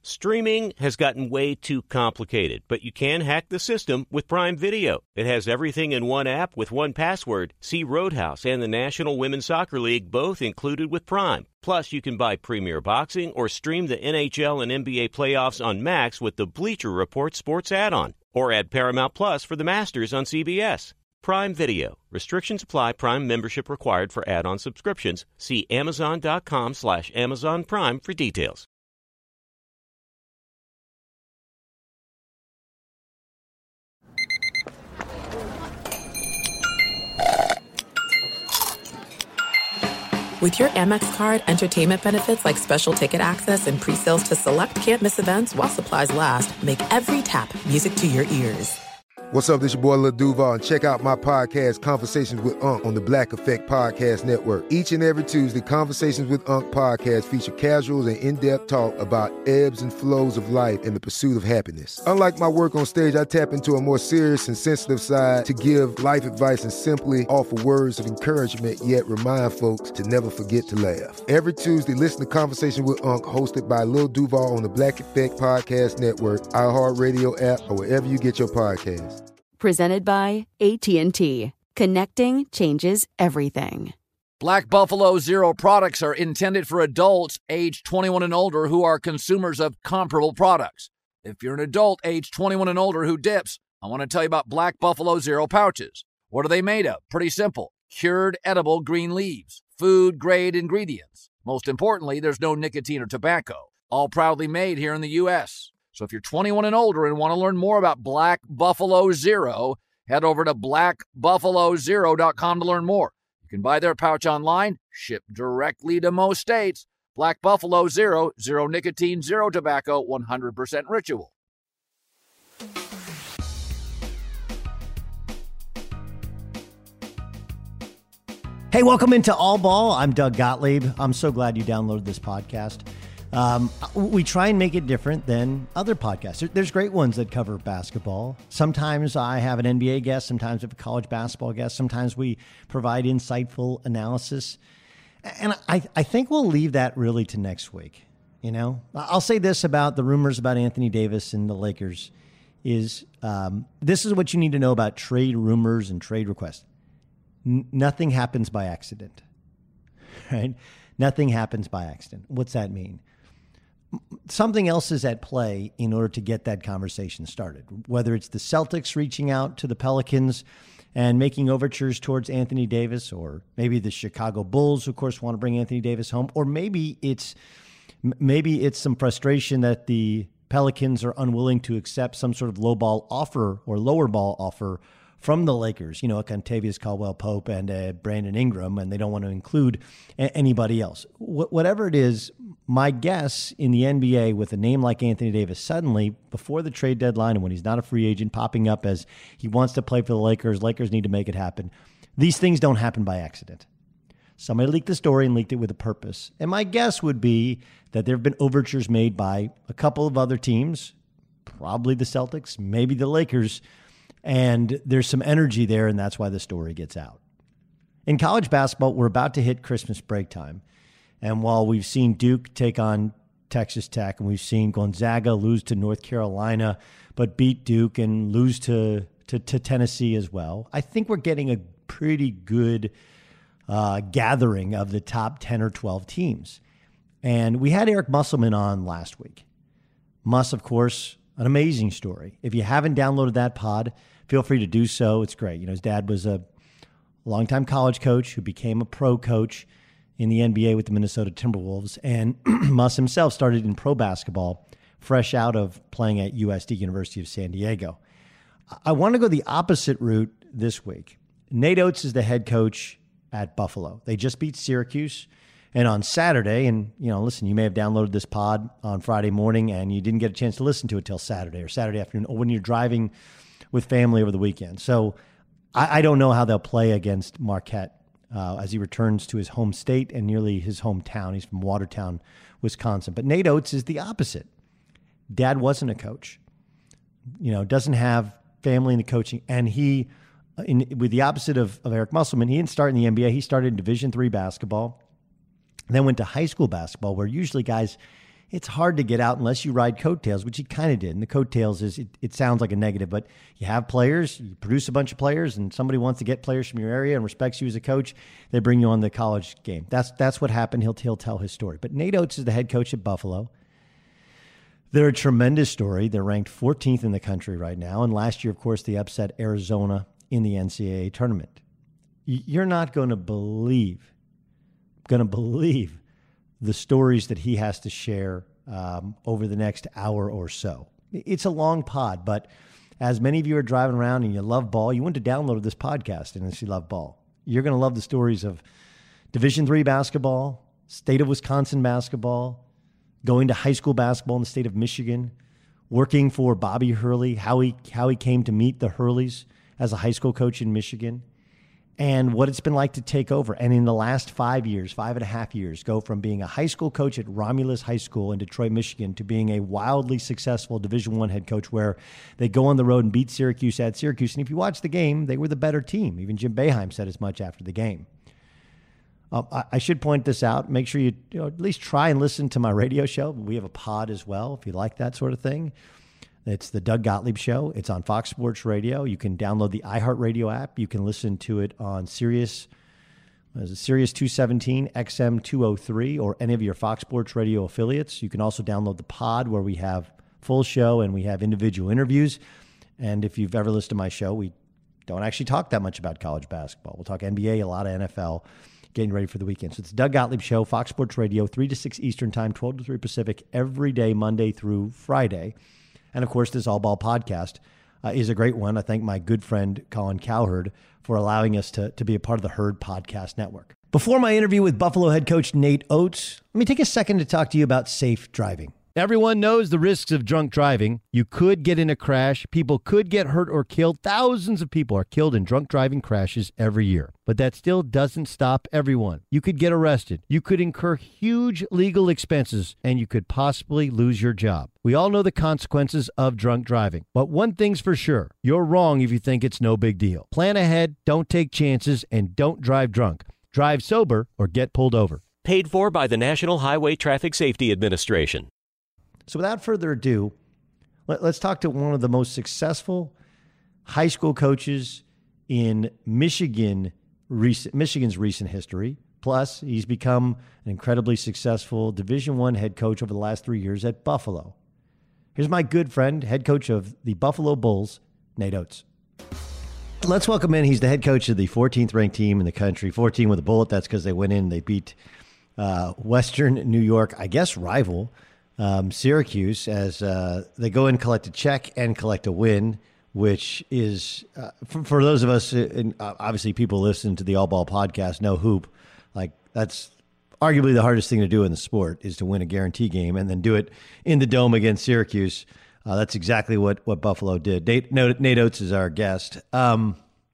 Streaming has gotten way too complicated, but you can hack the system with Prime Video. It has everything in one app with one password. See Roadhouse and the National Women's Soccer League both included with Prime. Plus, you can buy Premier Boxing or stream the NHL and NBA playoffs on Max with the Bleacher Report Sports add-on. Or add Paramount Plus for the Masters on CBS. Prime Video. Restrictions apply. Prime membership required for add-on subscriptions. See Amazon.com/Amazon Prime for details. With your Amex card, entertainment benefits like special ticket access and pre-sales to select can't-miss events while supplies last make every tap music to your ears. What's up, this your boy Lil Duval, and check out my podcast, Conversations with Unc, on the Black Effect Podcast Network. Each and every Tuesday, Conversations with Unc podcast feature casuals and in-depth talk about ebbs and flows of life and the pursuit of happiness. Unlike my work on stage, I tap into a more serious and sensitive side to give life advice and simply offer words of encouragement, yet remind folks to never forget to laugh. Every Tuesday, listen to Conversation with Unc, hosted by Lil Duval on the Black Effect Podcast Network, iHeartRadio app, or wherever you get your podcasts. Presented by AT&T. Connecting changes everything. Black Buffalo Zero products are intended for adults age 21 and older who are consumers of comparable products. If you're an adult age 21 and older who dips, I want to tell you about Black Buffalo Zero pouches. What are they made of? Pretty simple. Cured edible green leaves. Food-grade ingredients. Most importantly, there's no nicotine or tobacco. All proudly made here in the U.S. So if you're 21 and older and want to learn more about Black Buffalo Zero, head over to blackbuffalozero.com to learn more. You can buy their pouch online, ship directly to most states. Black Buffalo Zero, zero nicotine, zero tobacco, 100% ritual. Hey, welcome into All Ball. I'm Doug Gottlieb. I'm so glad you downloaded this podcast. We try and make it different than other podcasts. There's great ones that cover basketball. Sometimes I have an NBA guest. Sometimes I have a college basketball guest. Sometimes we provide insightful analysis. And I think we'll leave that really to next week. You know, I'll say this about the rumors about Anthony Davis and the Lakers is this is what you need to know about trade rumors and trade requests. Nothing happens by accident, right? Nothing happens by accident. What's that mean? Something else is at play in order to get that conversation started, whether it's the Celtics reaching out to the Pelicans and making overtures towards Anthony Davis, or maybe the Chicago Bulls, of course, want to bring Anthony Davis home, or maybe it's some frustration that the Pelicans are unwilling to accept some sort of low ball offer or lower ball offer from the Lakers, you know, Contavious Caldwell-Pope and Brandon Ingram, and they don't want to include anybody else. Whatever it is, my guess in the NBA with a name like Anthony Davis suddenly, before the trade deadline and when he's not a free agent, popping up as he wants to play for the Lakers need to make it happen. These things don't happen by accident. Somebody leaked the story and leaked it with a purpose. And my guess would be that there have been overtures made by a couple of other teams, probably the Celtics, maybe the Lakers, and there's some energy there, and that's why the story gets out. In college basketball, we're about to hit Christmas break time. And while we've seen Duke take on Texas Tech, and we've seen Gonzaga lose to North Carolina, but beat Duke and lose to Tennessee as well, I think we're getting a pretty good gathering of the top 10 or 12 teams. And we had Eric Musselman on last week. Muss, of course, an amazing story. If you haven't downloaded that pod, feel free to do so. It's great. You know, his dad was a longtime college coach who became a pro coach in the NBA with the Minnesota Timberwolves. And Muss himself started in pro basketball fresh out of playing at USD, University of San Diego. I want to go the opposite route this week. Nate Oates is the head coach at Buffalo. They just beat Syracuse. And on Saturday, and, you know, listen, you may have downloaded this pod on Friday morning and you didn't get a chance to listen to it till Saturday or Saturday afternoon, or when you're driving with family over the weekend. So I don't know how they'll play against Marquette as he returns to his home state and nearly his hometown. He's from Watertown, Wisconsin. But Nate Oates is the opposite. Dad wasn't a coach, you know, doesn't have family in the coaching. And he, with the opposite of Eric Musselman, he didn't start in the NBA. He started in Division III basketball. Then went to high school basketball, where usually guys it's hard to get out unless you ride coattails, which he kind of did. And the coattails it sounds like a negative, but you have players, you produce a bunch of players, and somebody wants to get players from your area and respects you as a coach, they bring you on the college game. That's what happened. He'll tell his story. But Nate Oates is the head coach at Buffalo. They're a tremendous story. They're ranked 14th in the country right now. And last year, of course, they upset Arizona in the NCAA tournament. You're not going to believe the stories that he has to share over the next hour or so. It's a long pod, but as many of you are driving around and you love ball, you want to download this podcast, and if you love ball, you're going to love the stories of Division III basketball, state of Wisconsin basketball, going to high school basketball in the state of Michigan, working for Bobby Hurley, how he came to meet the Hurleys as a high school coach in Michigan, and what it's been like to take over. And in the last 5.5 years, go from being a high school coach at Romulus High School in Detroit, Michigan, to being a wildly successful Division I head coach where they go on the road and beat Syracuse at Syracuse. And if you watch the game, they were the better team. Even Jim Boeheim said as much after the game. I should point this out. Make sure you at least try and listen to my radio show. We have a pod as well, if you like that sort of thing. It's the Doug Gottlieb Show. It's on Fox Sports Radio. You can download the iHeartRadio app. You can listen to it on Sirius 217, XM 203, or any of your Fox Sports Radio affiliates. You can also download the pod where we have full show and we have individual interviews. And if you've ever listened to my show, we don't actually talk that much about college basketball. We'll talk NBA, a lot of NFL, getting ready for the weekend. So it's the Doug Gottlieb Show, Fox Sports Radio, 3 to 6 Eastern Time, 12 to 3 Pacific, every day, Monday through Friday. And, of course, this All Ball podcast is a great one. I thank my good friend Colin Cowherd for allowing us to be a part of the Herd Podcast Network. Before my interview with Buffalo head coach Nate Oates, let me take a second to talk to you about safe driving. Everyone knows the risks of drunk driving. You could get in a crash. People could get hurt or killed. Thousands of people are killed in drunk driving crashes every year. But that still doesn't stop everyone. You could get arrested. You could incur huge legal expenses, and you could possibly lose your job. We all know the consequences of drunk driving. But one thing's for sure. You're wrong if you think it's no big deal. Plan ahead, don't take chances, and don't drive drunk. Drive sober or get pulled over. Paid for by the National Highway Traffic Safety Administration. So without further ado, let's talk to one of the most successful high school coaches in Michigan's recent history. Plus, he's become an incredibly successful Division I head coach over the last 3 years at Buffalo. Here's my good friend, head coach of the Buffalo Bulls, Nate Oates. Let's welcome in. He's the head coach of the 14th ranked team in the country, 14 with a bullet. That's because they went in, they beat Western New York, I guess rival, Syracuse, as they go in, collect a check and collect a win, which is, for those of us, and obviously people listen to the All Ball podcast, know hoop, like that's arguably the hardest thing to do in the sport is to win a guarantee game and then do it in the Dome against Syracuse. That's exactly what Buffalo did. Nate Oates is our guest. From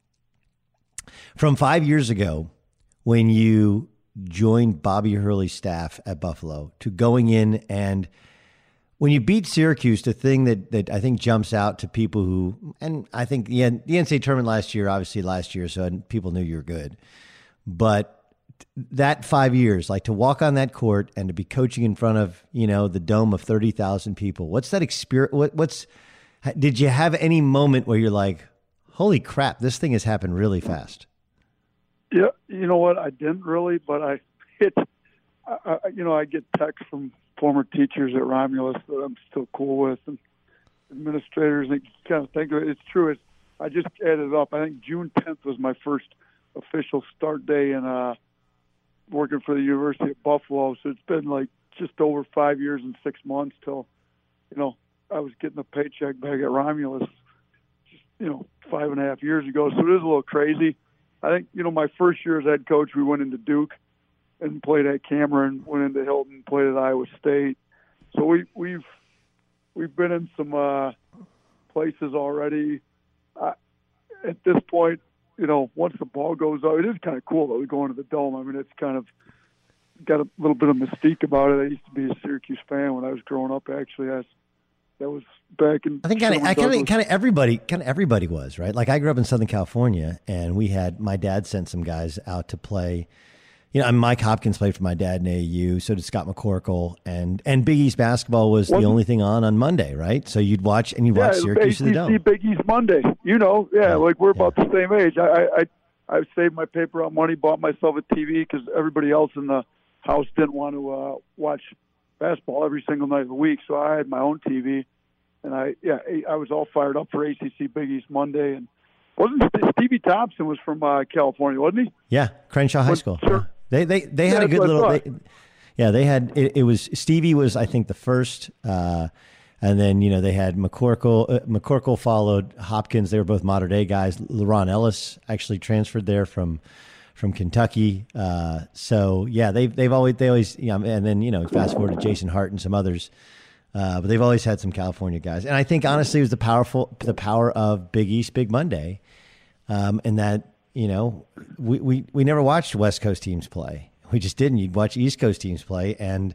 5 years ago, when you joined Bobby Hurley's staff at Buffalo, to going in and when you beat Syracuse, the thing that I think jumps out to people who, and I think the NCAA tournament last year, so people knew you were good. But that 5 years, like to walk on that court and to be coaching in front of, the Dome of 30,000 people, what's that experience? Did you have any moment where you're like, holy crap, this thing has happened really fast? Yeah, you know what? I didn't really, but I get texts from former teachers at Romulus that I'm still cool with, and administrators. And kind of think of it. It's true. I just added it up. I think June 10th was my first official start day in working for the University of Buffalo. So it's been like just over 5 years and 6 months till, I was getting a paycheck back at Romulus, 5.5 years ago. So it is a little crazy. I think, my first year as head coach, we went into Duke and played at Cameron, went into Hilton, played at Iowa State. So we've been in some places already. At this point, once the ball goes out, it is kind of cool though going to the Dome. I mean, it's kind of got a little bit of mystique about it. I used to be a Syracuse fan when I was growing up. Actually, that was back in. I think kind of everybody was, right. Like I grew up in Southern California, and my dad sent some guys out to play Mike Hopkins played for my dad in AAU. So did Scott McCorkle, and Big East basketball was the only thing on Monday, right? So you'd watch Syracuse to the Dome. Big East Monday. Like we're about the same age. I saved my paper out money, bought myself a TV because everybody else in the house didn't want to watch basketball every single night of the week. So I had my own TV, and I was all fired up for ACC Big East Monday. And wasn't Stevie Thompson was from California, wasn't he? Yeah, Crenshaw High School. Sure. They had a good little. They had it was Stevie was, I think, the first, and then they had McCorkle. McCorkle followed Hopkins. They were both modern day guys. LeRon Ellis actually transferred there from Kentucky. They've always and then fast forward to Jason Hart and some others. But they've always had some California guys, and I think honestly it was the power of Big East Big Monday, and that we never watched West Coast teams play. We just didn't. You'd watch East Coast teams play, and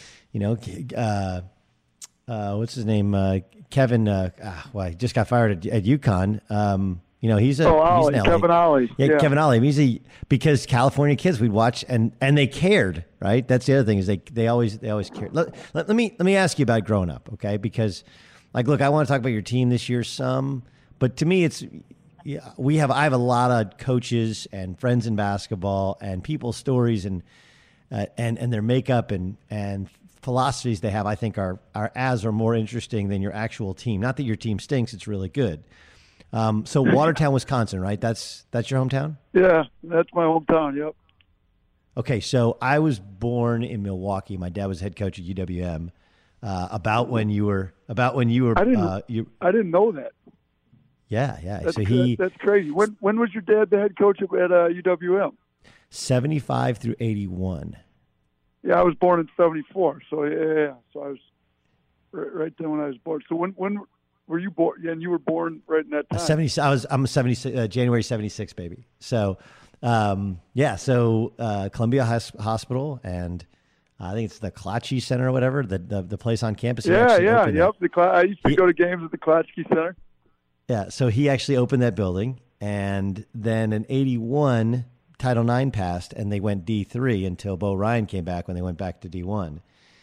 what's his name? Kevin. He just got fired at UConn. He's Kevin Ollie. Yeah, Kevin Ollie. Because California kids we'd watch and they cared, right? That's the other thing is they always cared. Let me ask you about growing up, okay? Because look, I want to talk about your team this year some, but to me I have a lot of coaches and friends in basketball and people's stories and their makeup and philosophies they have, I think are as or more interesting than your actual team. Not that your team stinks, it's really good. So Watertown, Wisconsin, right? That's your hometown? Yeah, that's my hometown. Yep. Okay, so I was born in Milwaukee. My dad was head coach at UWM. About when you were. I didn't know that. Yeah. That's crazy. When was your dad the head coach at UWM? 75 through 81. Yeah, I was born in 74. So yeah. So I was right there when I was born. So when were you born? Yeah, and you were born right in that time. I'm a 76 January 76 baby. So Columbia Hospital, and I think it's the Klatchy Center or whatever, the place on campus. Yep. I used to go to games at the Klatchy Center. Yeah, so he actually opened that building, and then in 81, Title IX passed, and they went D3 until Bo Ryan came back when they went back to D1.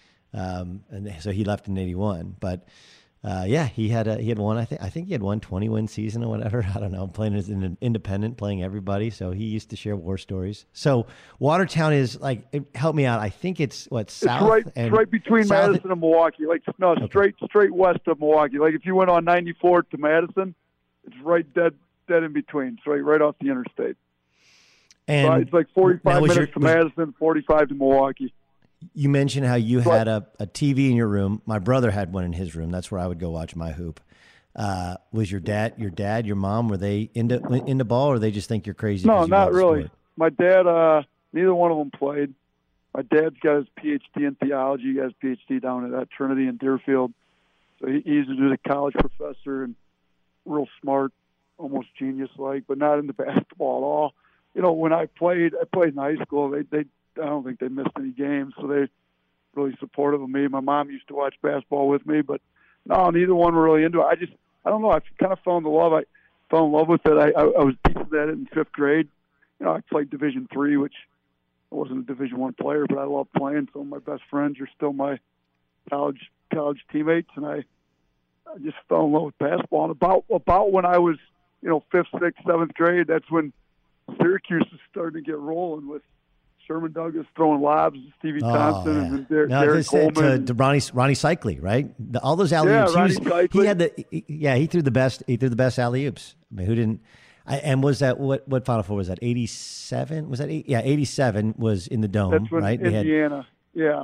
And so he left in 81. But he had won. I think he had won 20-win season or whatever. I don't know. Playing as an independent, playing everybody. So he used to share war stories. So Watertown is help me out. I think it's south. It's right between Madison and Milwaukee. Straight west of Milwaukee. Like if you went on 94 to Madison, it's right dead in between. It's right off the interstate. And it's like 45 minutes to Madison, 45 to Milwaukee. You mentioned how you had a TV in your room. My brother had one in his room. That's where I would go watch my hoop. Was your dad, your mom, were they into ball, or they just think you're crazy? No, not really. Sport? My dad, neither one of them played. My dad's got his PhD in theology. He got his PhD down at Trinity in Deerfield. So he used to do the college professor and real smart, almost genius-like, but not into basketball at all. When I played in high school. I don't think they missed any games, so they really supportive of me. My mom used to watch basketball with me, but no, neither one were really into it. I don't know. I kind of fell in love with it. I was decent at it in fifth grade. I played Division III, which I wasn't a Division I player, but I loved playing. Some of my best friends are still my college teammates, and I just fell in love with basketball. And about when I was, fifth, sixth, seventh grade, that's when Syracuse is starting to get rolling with Sherman Douglas throwing lobs to Stevie Thompson and then Derek Coleman. To Ronnie Cycli, right? All those alley-oops. He threw the best. He threw the best alley-oops. I mean, who didn't? And was that what Final Four was that? 87? Was that 87 was in the Dome, That's when right? Indiana. Yeah.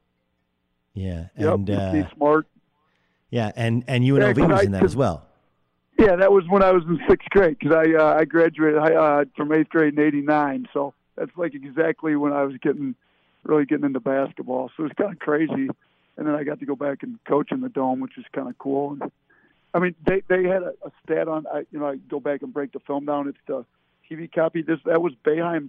And Steve Smart. Yeah, and UNLV was in that as well. Yeah, that was when I was in sixth grade because I graduated from eighth grade in '89. So that's exactly when I was really getting into basketball. So it was kind of crazy. And then I got to go back and coach in the Dome, which was kind of cool. And, I mean, they had a stat on. I go back and break the film down. It's the TV copy. That was Boeheim's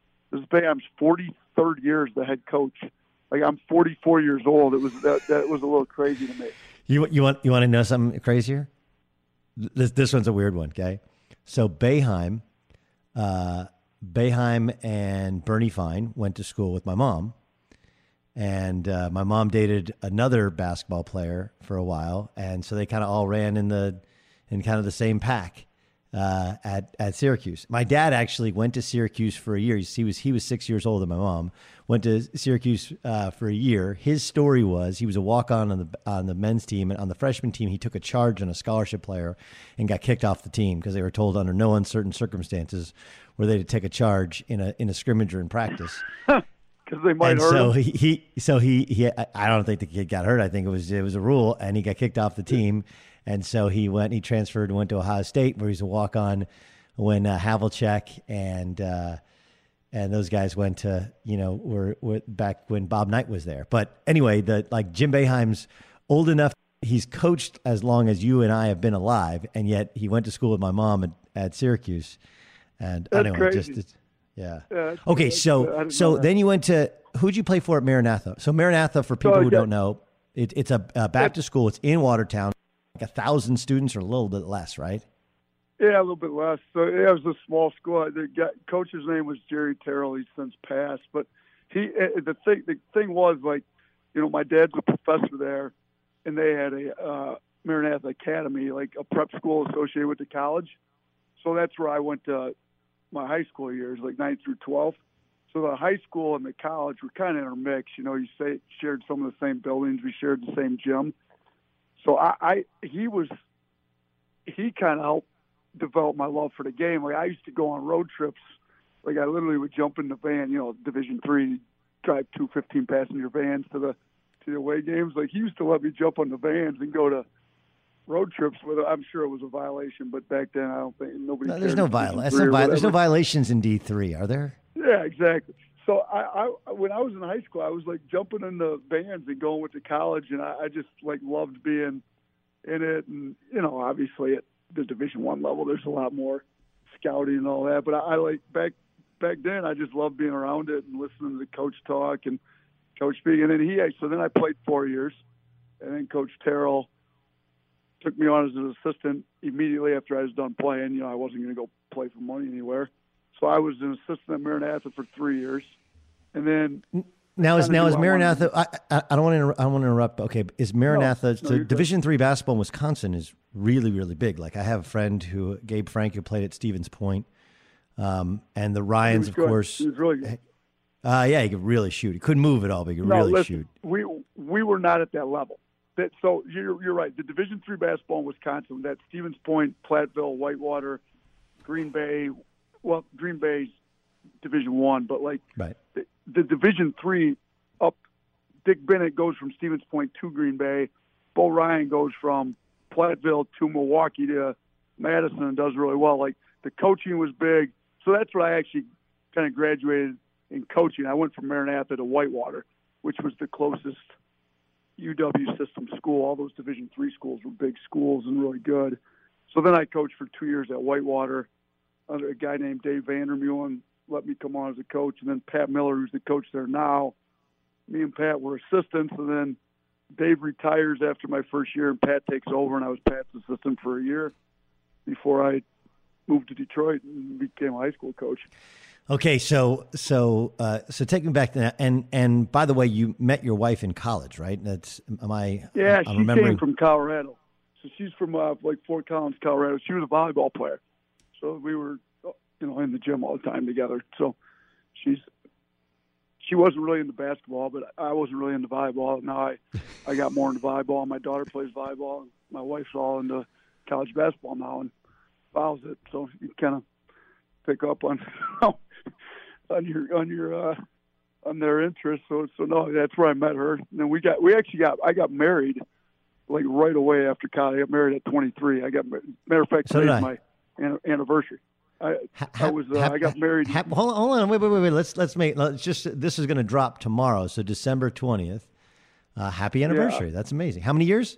43rd year as the head coach. I'm 44 years old. It was that was a little crazy to me. You want to know something crazier? This one's a weird one, okay? So Boeheim, Boeheim and Bernie Fine went to school with my mom. And my mom dated another basketball player for a while. And so they kind of all ran in kind of the same pack at Syracuse. My dad actually went to Syracuse for a year. He was 6 years older than my mom. Went to Syracuse for a year. His story was he was a walk-on on the men's team, and on the freshman team he took a charge on a scholarship player and got kicked off the team because they were told under no uncertain circumstances were they to take a charge in a scrimmage or in practice. Because they might hurt him. So he I don't think the kid got hurt. I think it was a rule, and he got kicked off the team. And so he transferred and went to Ohio State, where he's a walk-on when Havlicek and those guys went to, were back when Bob Knight was there. But anyway, Jim Boeheim's old enough. He's coached as long as you and I have been alive, and yet he went to school with my mom at Syracuse. And that's anyway, crazy. Yeah. Okay, so then you went to, who'd you play for at Maranatha? So Maranatha, for people who don't know, it's a Baptist school. It's in Watertown. Like 1,000 students or a little bit less, right? Yeah, a little bit less. So it was a small school. The coach's name was Jerry Terrell. He's since passed, but the thing was, my dad's a professor there, and they had a Maranatha Academy, like a prep school associated with the college. So that's where I went to my high school years, like 9th through 12th. So the high school and the college were kind of intermixed. You shared some of the same buildings. We shared the same gym. So he kind of helped develop my love for the game. Like, I used to go on road trips. Like, I literally would jump in the van, Division III, drive 2 15-passenger vans to the away games. Like, he used to let me jump on the vans and go to road trips with it. I'm sure it was a violation, but back then I don't think nobody. No, there's no There's no violations in D3, are there? Yeah, exactly. So I when I was in high school, I was like jumping in the vans and going with the college, and I just loved being in it. And obviously at the Division I level, there's a lot more scouting and all that. But I like back then, I just loved being around it and listening to the coach talk and coach speak. And then so then I played 4 years, and then Coach Terrell took me on as an assistant immediately after I was done playing. I wasn't going to go play for money anywhere. So I was an assistant at Maranatha for 3 years, and then now is Maranatha. I don't want to interrupt. Okay, is Maranatha? So Division III basketball in Wisconsin is really, really big. Like, I have a friend Gabe Frank, who played at Stevens Point, and the Ryans, of course. He was really good. Yeah, he could really shoot. He couldn't move at all, but he could shoot. We were not at that level. So you're right. The Division III basketball in Wisconsin, that Stevens Point, Platteville, Whitewater, Green Bay. Well, Green Bay's Division I, but right. The Division III up, Dick Bennett goes from Stevens Point to Green Bay. Bo Ryan goes from Platteville to Milwaukee to Madison and does really well. Like, the coaching was big. So that's where I actually kind of graduated in coaching. I went from Maranatha to Whitewater, which was the closest UW system school. All those Division III schools were big schools and really good. So then I coached for 2 years at Whitewater under a guy named Dave Vandermeulen, let me come on as a coach. And then Pat Miller, who's the coach there now, me and Pat were assistants. And then Dave retires after my first year, and Pat takes over, and I was Pat's assistant for a year before I moved to Detroit and became a high school coach. Okay, so take me back to that. And by the way, you met your wife in college, right? Yeah, she came from Colorado. So she's from Fort Collins, Colorado. She was a volleyball player. So we were, in the gym all the time together. So she wasn't really into basketball, but I wasn't really into volleyball. Now I got more into volleyball. My daughter plays volleyball, and my wife's all into college basketball now and follows it. So you kind of pick up on on their interests. So no, that's where I met her. And then I got married like right away after college. I got married at 23. Matter of fact, today's my anniversary. I got married. Hold on, wait. This is going to drop tomorrow, so December 20th. Happy anniversary! Yeah. That's amazing. How many years?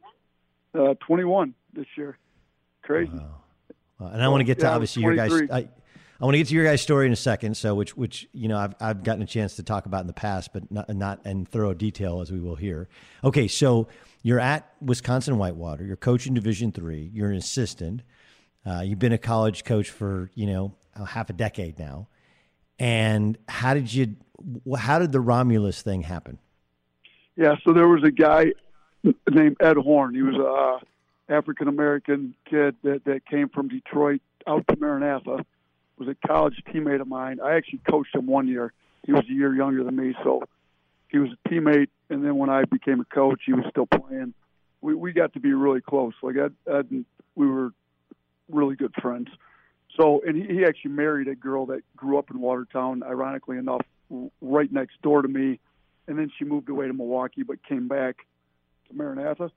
21 this year. Crazy. Wow. And I want to get to obviously your guys. I want to get to your guys' story in a second. So which I've gotten a chance to talk about in the past, but not in thorough detail as we will here. Okay, so you're at Wisconsin Whitewater. You're coaching Division III. You're an assistant. You've been a college coach for, half a decade now. And how did the Romulus thing happen? Yeah, so there was a guy named Ed Horn. He was a African-American kid that came from Detroit out to Maranatha. Was a college teammate of mine. I actually coached him 1 year. He was a year younger than me, so he was a teammate. And then when I became a coach, he was still playing. We got to be really close. Like Ed and we were really good friends. So, and he actually married a girl that grew up in Watertown, ironically enough, right next door to me. And then she moved away to Milwaukee, but came back to Maranatha.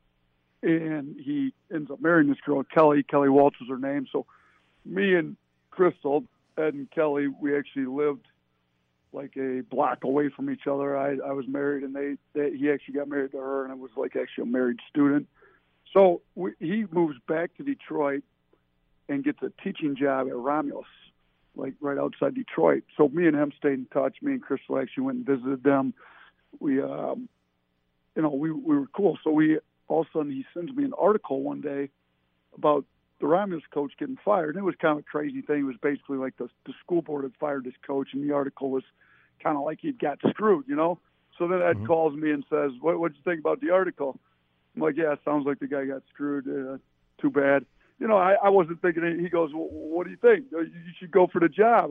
And he ends up marrying this girl, Kelly. Kelly Waltz was her name. So me and Crystal, Ed and Kelly, we actually lived like a block away from each other. I was married, and he actually got married to her, and I was like actually a married student. So he moves back to Detroit and gets a teaching job at Romulus, like right outside Detroit. So me and him stayed in touch. Me and Crystal actually went and visited them. We, we were cool. So all of a sudden he sends me an article one day about the Romulus coach getting fired. And it was kind of a crazy thing. It was basically like the school board had fired this coach, and the article was kind of like he'd got screwed, So then Ed calls me and says, what'd you think about the article? I'm like, yeah, it sounds like the guy got screwed. Too bad. I wasn't thinking anything. He goes, well, what do you think? You should go for the job.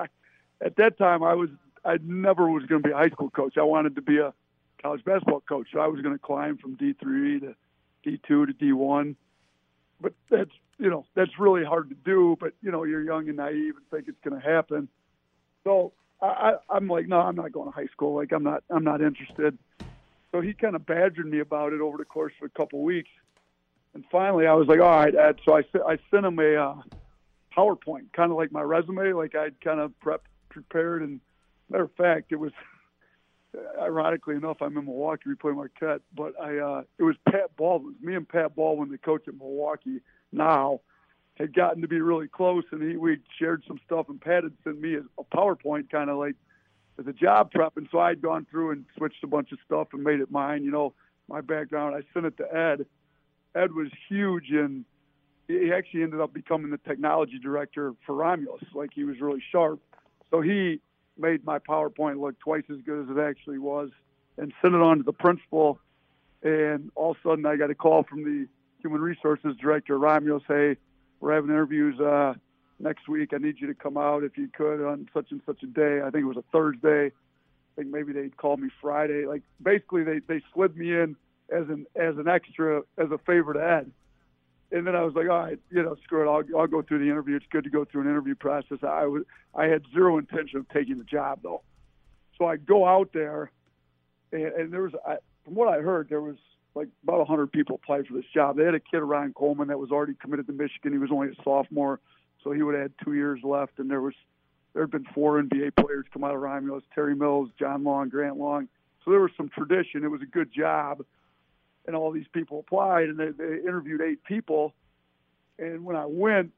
At that time, I never was going to be a high school coach. I wanted to be a college basketball coach. So I was going to climb from D3 to D2 to D1. But that's really hard to do. But, you're young and naive and think it's going to happen. So I'm like, no, I'm not going to high school. Like, I'm not interested. So he kind of badgered me about it over the course of a couple of weeks. And finally, I was like, all right, Ed. So I sent him a PowerPoint, kind of like my resume, like I'd kind of prepared. And matter of fact, it was, ironically enough, I'm in Milwaukee, we play Marquette, but it was Pat Baldwin. Me and Pat Baldwin, the coach at Milwaukee now, had gotten to be really close, and we shared some stuff, and Pat had sent me a PowerPoint kind of like as a job prep. And so I'd gone through and switched a bunch of stuff and made it mine, my background. I sent it to Ed. Ed was huge, and he actually ended up becoming the technology director for Romulus. Like, he was really sharp. So he made my PowerPoint look twice as good as it actually was and sent it on to the principal. And all of a sudden I got a call from the human resources director of Romulus. Hey, we're having interviews next week. I need you to come out if you could on such and such a day. I think it was a Thursday. I think maybe they'd call me Friday. Like, basically they slid me in as an extra, as a favor to Ed. And then I was like, all right, screw it. I'll go through the interview. It's good to go through an interview process. I had zero intention of taking the job, though. So I go out there, and there was, from what I heard, there was like about 100 people applied for this job. They had a kid, Ryan Coleman, that was already committed to Michigan. He was only a sophomore, so he would have had 2 years left. And there had been 4 NBA players come out of Romulus: Terry Mills, John Long, Grant Long. So there was some tradition. It was a good job. And all these people applied, and they interviewed 8 people. And when I went,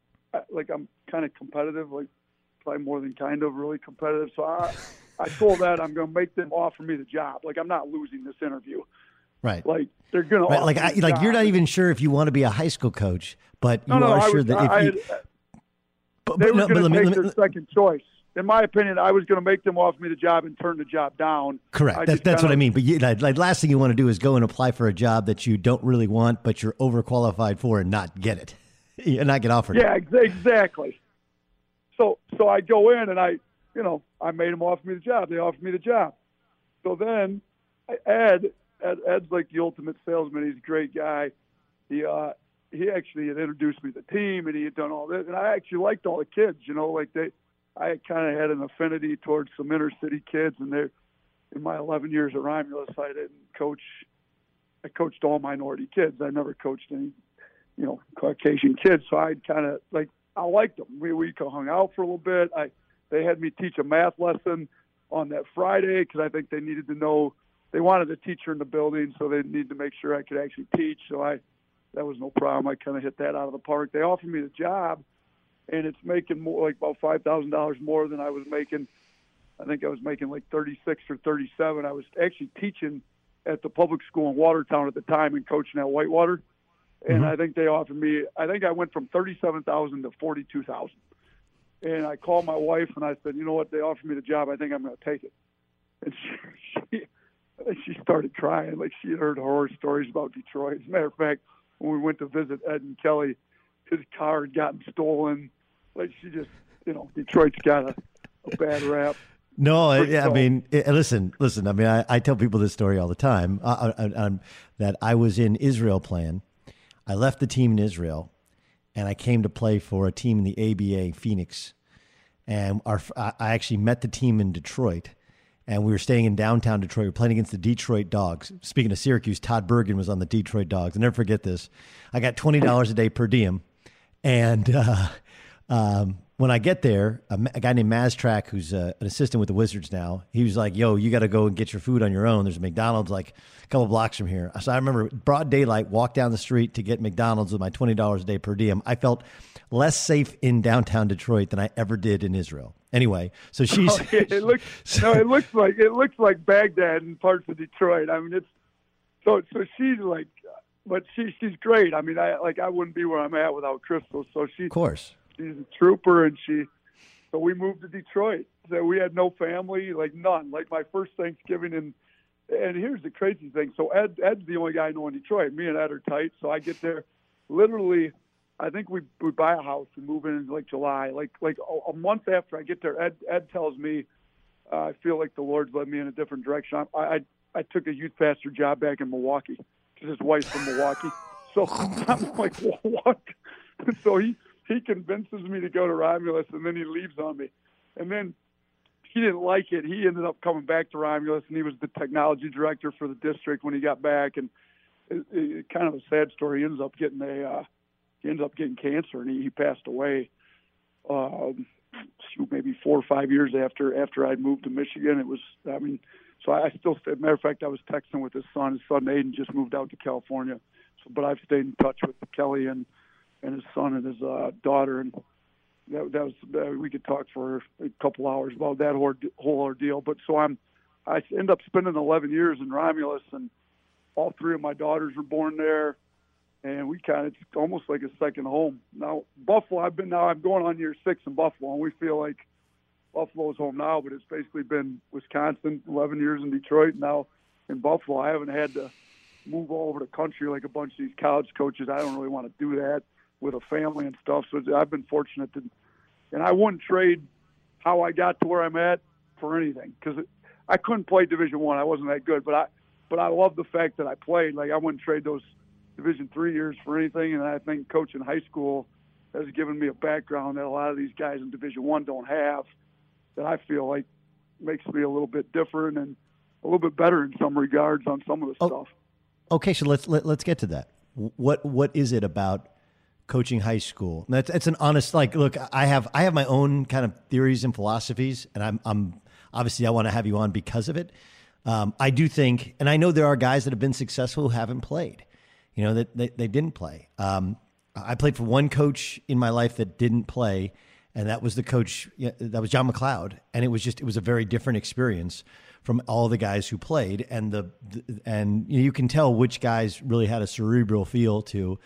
I'm kind of competitive, like probably more than kind of, really competitive. So I told that I'm going to make them offer me the job. Like, I'm not losing this interview. Right. Like, they're going to offer me the job. You're not even sure if you want to be a high school coach, but you are sure that if you. They were going to take their second choice. In my opinion, I was going to make them offer me the job and turn the job down. Correct. That's what I mean. But last thing you want to do is go and apply for a job that you don't really want, but you're overqualified for, and not get it, and not get offered. Yeah, exactly. So I go in and I made them offer me the job. They offered me the job. So then Ed's like the ultimate salesman. He's a great guy. He actually had introduced me to the team, and he had done all this, and I actually liked all the kids. I kind of had an affinity towards some inner city kids, and in my 11 years at Romulus, I coached all minority kids. I never coached any, Caucasian kids. So I kind of I liked them. We hung out for a little bit. They had me teach a math lesson on that Friday because I think they needed to know, they wanted a teacher in the building, so they needed to make sure I could actually teach. So that was no problem. I kind of hit that out of the park. They offered me the job. And it's making more, like about $5,000 more than I was making. I think I was making like 36 or 37. I was actually teaching at the public school in Watertown at the time and coaching at Whitewater. And I think they offered me, I think I went from $37,000 to $42,000. And I called my wife and I said, you know what? They offered me the job. I think I'm going to take it. And she started crying. Like, she had heard horror stories about Detroit. As a matter of fact, when we went to visit Ed and Kelly, his car had gotten stolen. Like, she just, Detroit's got a bad rap. No, I mean, listen. I mean, I tell people this story all the time that I was in Israel playing. I left the team in Israel, and I came to play for a team in the ABA, Phoenix. And I actually met the team in Detroit, and we were staying in downtown Detroit. We were playing against the Detroit Dogs. Speaking of Syracuse, Todd Bergen was on the Detroit Dogs. I'll never forget this. I got $20 a day per diem, and when I get there, a guy named Maztrack, who's an assistant with the Wizards now, he was like, yo, you got to go and get your food on your own. There's a McDonald's like a couple blocks from here. So I remember broad daylight, walk down the street to get McDonald's with my $20 a day per diem. I felt less safe in downtown Detroit than I ever did in Israel. Anyway, so she's... Oh, yeah, it looks like Baghdad in parts of Detroit. I mean, it's... So she's like... But she's great. I mean, I wouldn't be where I'm at without Crystal. So of course. She's a trooper, and so we moved to Detroit. So we had no family, like none. Like my first Thanksgiving, and here's the crazy thing. So Ed's the only guy I know in Detroit. Me and Ed are tight. So I get there, literally, I think we buy a house and move in like July. Like a month after I get there, Ed tells me, I feel like the Lord's led me in a different direction. I took a youth pastor job back in Milwaukee because his wife's from Milwaukee. So I'm like, what? So he convinces me to go to Romulus, and then he leaves on me. And then he didn't like it. He ended up coming back to Romulus, and he was the technology director for the district when he got back. And it kind of a sad story. He ends up getting cancer, and he passed away. Maybe 4 or 5 years after I'd moved to Michigan. It was, I mean, so I still stayed. Matter of fact, I was texting with his son. His son Aiden just moved out to California. So, but I've stayed in touch with Kelly and his son and his daughter, and that was we could talk for a couple hours about that whole ordeal. But so I end up spending 11 years in Romulus, and all 3 of my daughters were born there, and it's almost like a second home. Now Buffalo, I'm going on year 6 in Buffalo, and we feel like Buffalo's home now, but it's basically been Wisconsin, 11 years in Detroit, and now in Buffalo. I haven't had to move all over the country like a bunch of these college coaches. I don't really want to do that with a family and stuff. So I've been fortunate and I wouldn't trade how I got to where I'm at for anything, because I couldn't play Division I. I wasn't that good, but I love the fact that I played. Like, I wouldn't trade those Division III years for anything. And I think coaching high school has given me a background that a lot of these guys in Division I don't have, that I feel like makes me a little bit different and a little bit better in some regards on some of the stuff. Okay, so let's get to that. What is it about coaching high school? It's an honest, like, look, I have my own kind of theories and philosophies, and I'm obviously I want to have you on because of it. I do think, and I know there are guys that have been successful who haven't played, that they didn't play. I played for one coach in my life that didn't play, and that was the coach, that was John McLeod. And it was a very different experience from all the guys who played. And you can tell which guys really had a cerebral feel to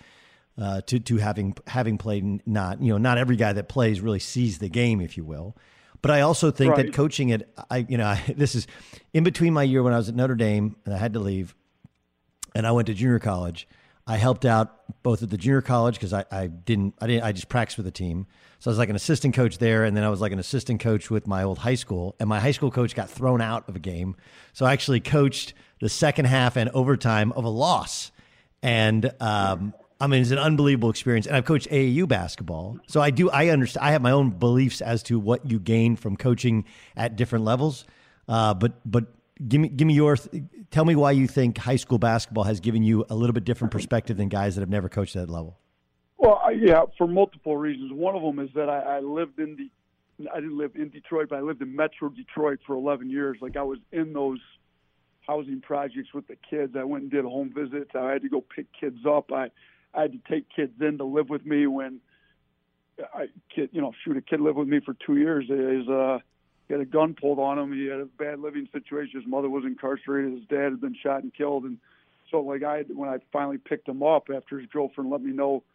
having played, and not every guy that plays really sees the game, if you will. But I also think that coaching it, this is in between my year when I was at Notre Dame and I had to leave, and I went to junior college. I helped out both at the junior college because I just practiced with the team. So I was like an assistant coach there, and then I was like an assistant coach with my old high school. And my high school coach got thrown out of a game, so I actually coached the second half and overtime of a loss. And it's an unbelievable experience. And I've coached AAU basketball, so I understand. I have my own beliefs as to what you gain from coaching at different levels. But give me tell me why you think high school basketball has given you a little bit different perspective than guys that have never coached at that level. Well, for multiple reasons. One of them is that I didn't live in Detroit, but I lived in Metro Detroit for 11 years. Like, I was in those housing projects with the kids. I went and did home visits. I had to go pick kids up. I had to take kids in to live with me when a kid lived with me for 2 years. He had a gun pulled on him. He had a bad living situation. His mother was incarcerated. His dad had been shot and killed. And so, when I finally picked him up after his girlfriend let me know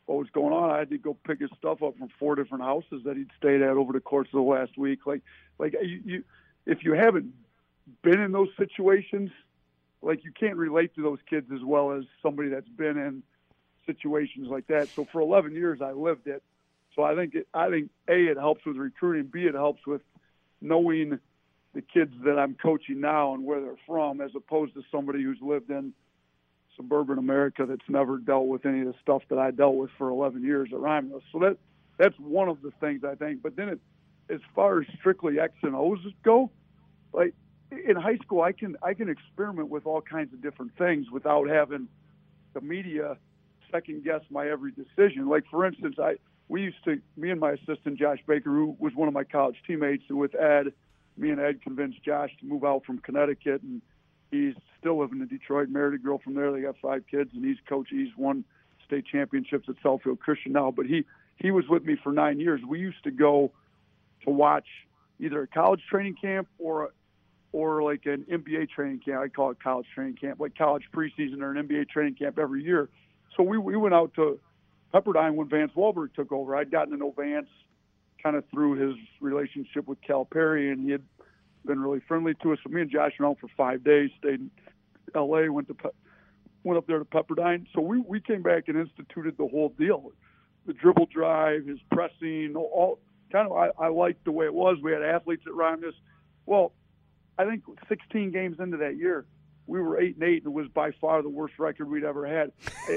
what was going on. I had to go pick his stuff up from 4 different houses that he'd stayed at over the course of the last week. Like you if you haven't been in those situations, like you can't relate to those kids as well as somebody that's been in situations like that. So for 11 years, I lived it. So I think A, it helps with recruiting. B, it helps with knowing the kids that I'm coaching now and where they're from, as opposed to somebody who's lived in suburban America that's never dealt with any of the stuff that I dealt with for 11 years at Romulus. So that's one of the things I think. But then as far as strictly X and O's go, like in high school, I can experiment with all kinds of different things without having the media second guess my every decision. Like for instance, me and my assistant Josh Baker, who was one of my college teammates, and with Ed, me and Ed convinced Josh to move out from Connecticut, and he's still living in Detroit, married a girl from there. They got 5 kids, and he's won state championships at Southfield Christian now. But he was with me for 9 years. We used to go to watch either a college training camp or like an NBA training camp. I call it college training camp, like college preseason or an NBA training camp every year. So we went out to Pepperdine when Vance Wahlberg took over. I'd gotten to know Vance kind of through his relationship with Cal Perry, and he had been really friendly to us. So me and Josh went out for 5 days, stayed in L.A., went up there to Pepperdine. So we came back and instituted the whole deal, the dribble drive, his pressing, all kind of. I liked the way it was. We had athletes that ran this. Well, I think 16 games into that year, we were 8-8, and it was by far the worst record we'd ever had.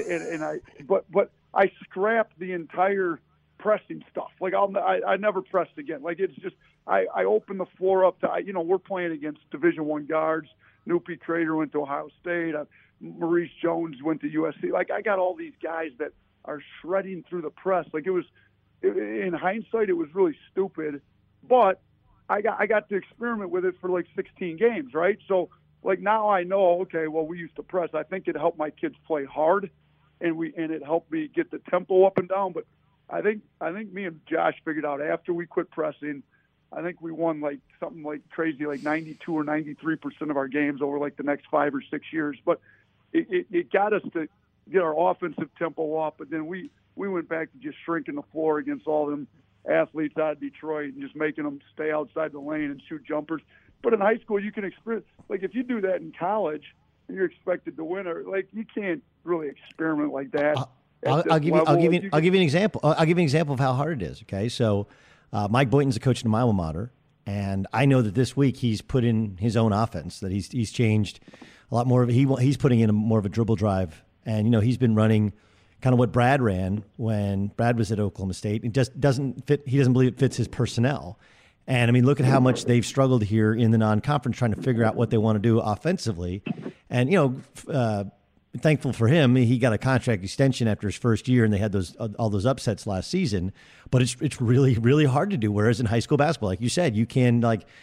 But I scrapped the entire pressing stuff. Like I never pressed again. Like it's just I opened the floor up to we're playing against Division I guards. Nupi Crater went to Ohio State. Maurice Jones went to USC. Like I got all these guys that are shredding through the press. Like in hindsight, it was really stupid, but I got to experiment with it for like 16 games, right? So like now I know, okay, well we used to press. I think it helped my kids play hard, and it helped me get the tempo up and down. But I think me and Josh figured out after we quit pressing, I think we won like something like crazy, like 92 or 93% of our games over like the next 5 or 6 years. But it got us to get our offensive tempo up, but then we went back to just shrinking the floor against all them athletes out of Detroit and just making them stay outside the lane and shoot jumpers. But in high school, you can experience, like if you do that in college and you're expected to win, or like you can't really experiment like that. I'll give you an example. I'll give you an example of how hard it is. Okay, so Mike Boynton's the coach in my alma mater, and I know that this week he's put in his own offense. That he's changed a lot more of. He's putting in more of a dribble drive, and he's been running kind of what Brad ran when Brad was at Oklahoma State. It just doesn't fit. He doesn't believe it fits his personnel. And I mean, look at how much they've struggled here in the non-conference trying to figure out what they want to do offensively. And thankful for him, he got a contract extension after his first year, and they had all those upsets last season. But it's really, really hard to do. Whereas in high school basketball, like you said, you can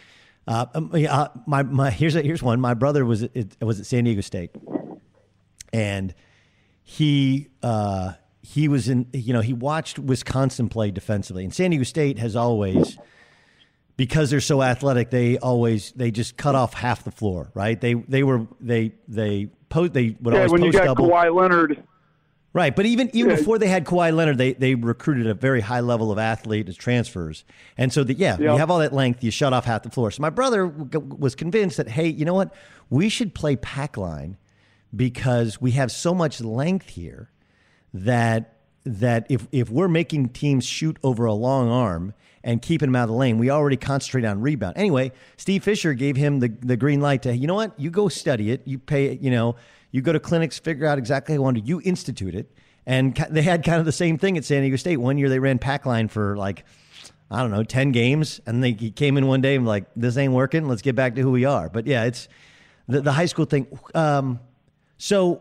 here's one. My brother was at San Diego State, and he was in. He watched Wisconsin play defensively, and San Diego State has always. Because they're so athletic, they just cut off half the floor, right? They would always post when you got double. Kawhi Leonard, right? But even before they had Kawhi Leonard, they recruited a very high level of athlete as transfers, and so you have all that length, you shut off half the floor. So my brother was convinced that, hey, you know what, we should play pack line because we have so much length here that if we're making teams shoot over a long arm and keeping him out of the lane, we already concentrate on rebound. Anyway, Steve Fisher gave him the green light to, you know what, you go study it. You pay, you go to clinics, figure out exactly how you want to, you institute it. And they had kind of the same thing at San Diego State. One year they ran pack line for 10 games. And he came in one day and like, this ain't working. Let's get back to who we are. But yeah, it's the high school thing. So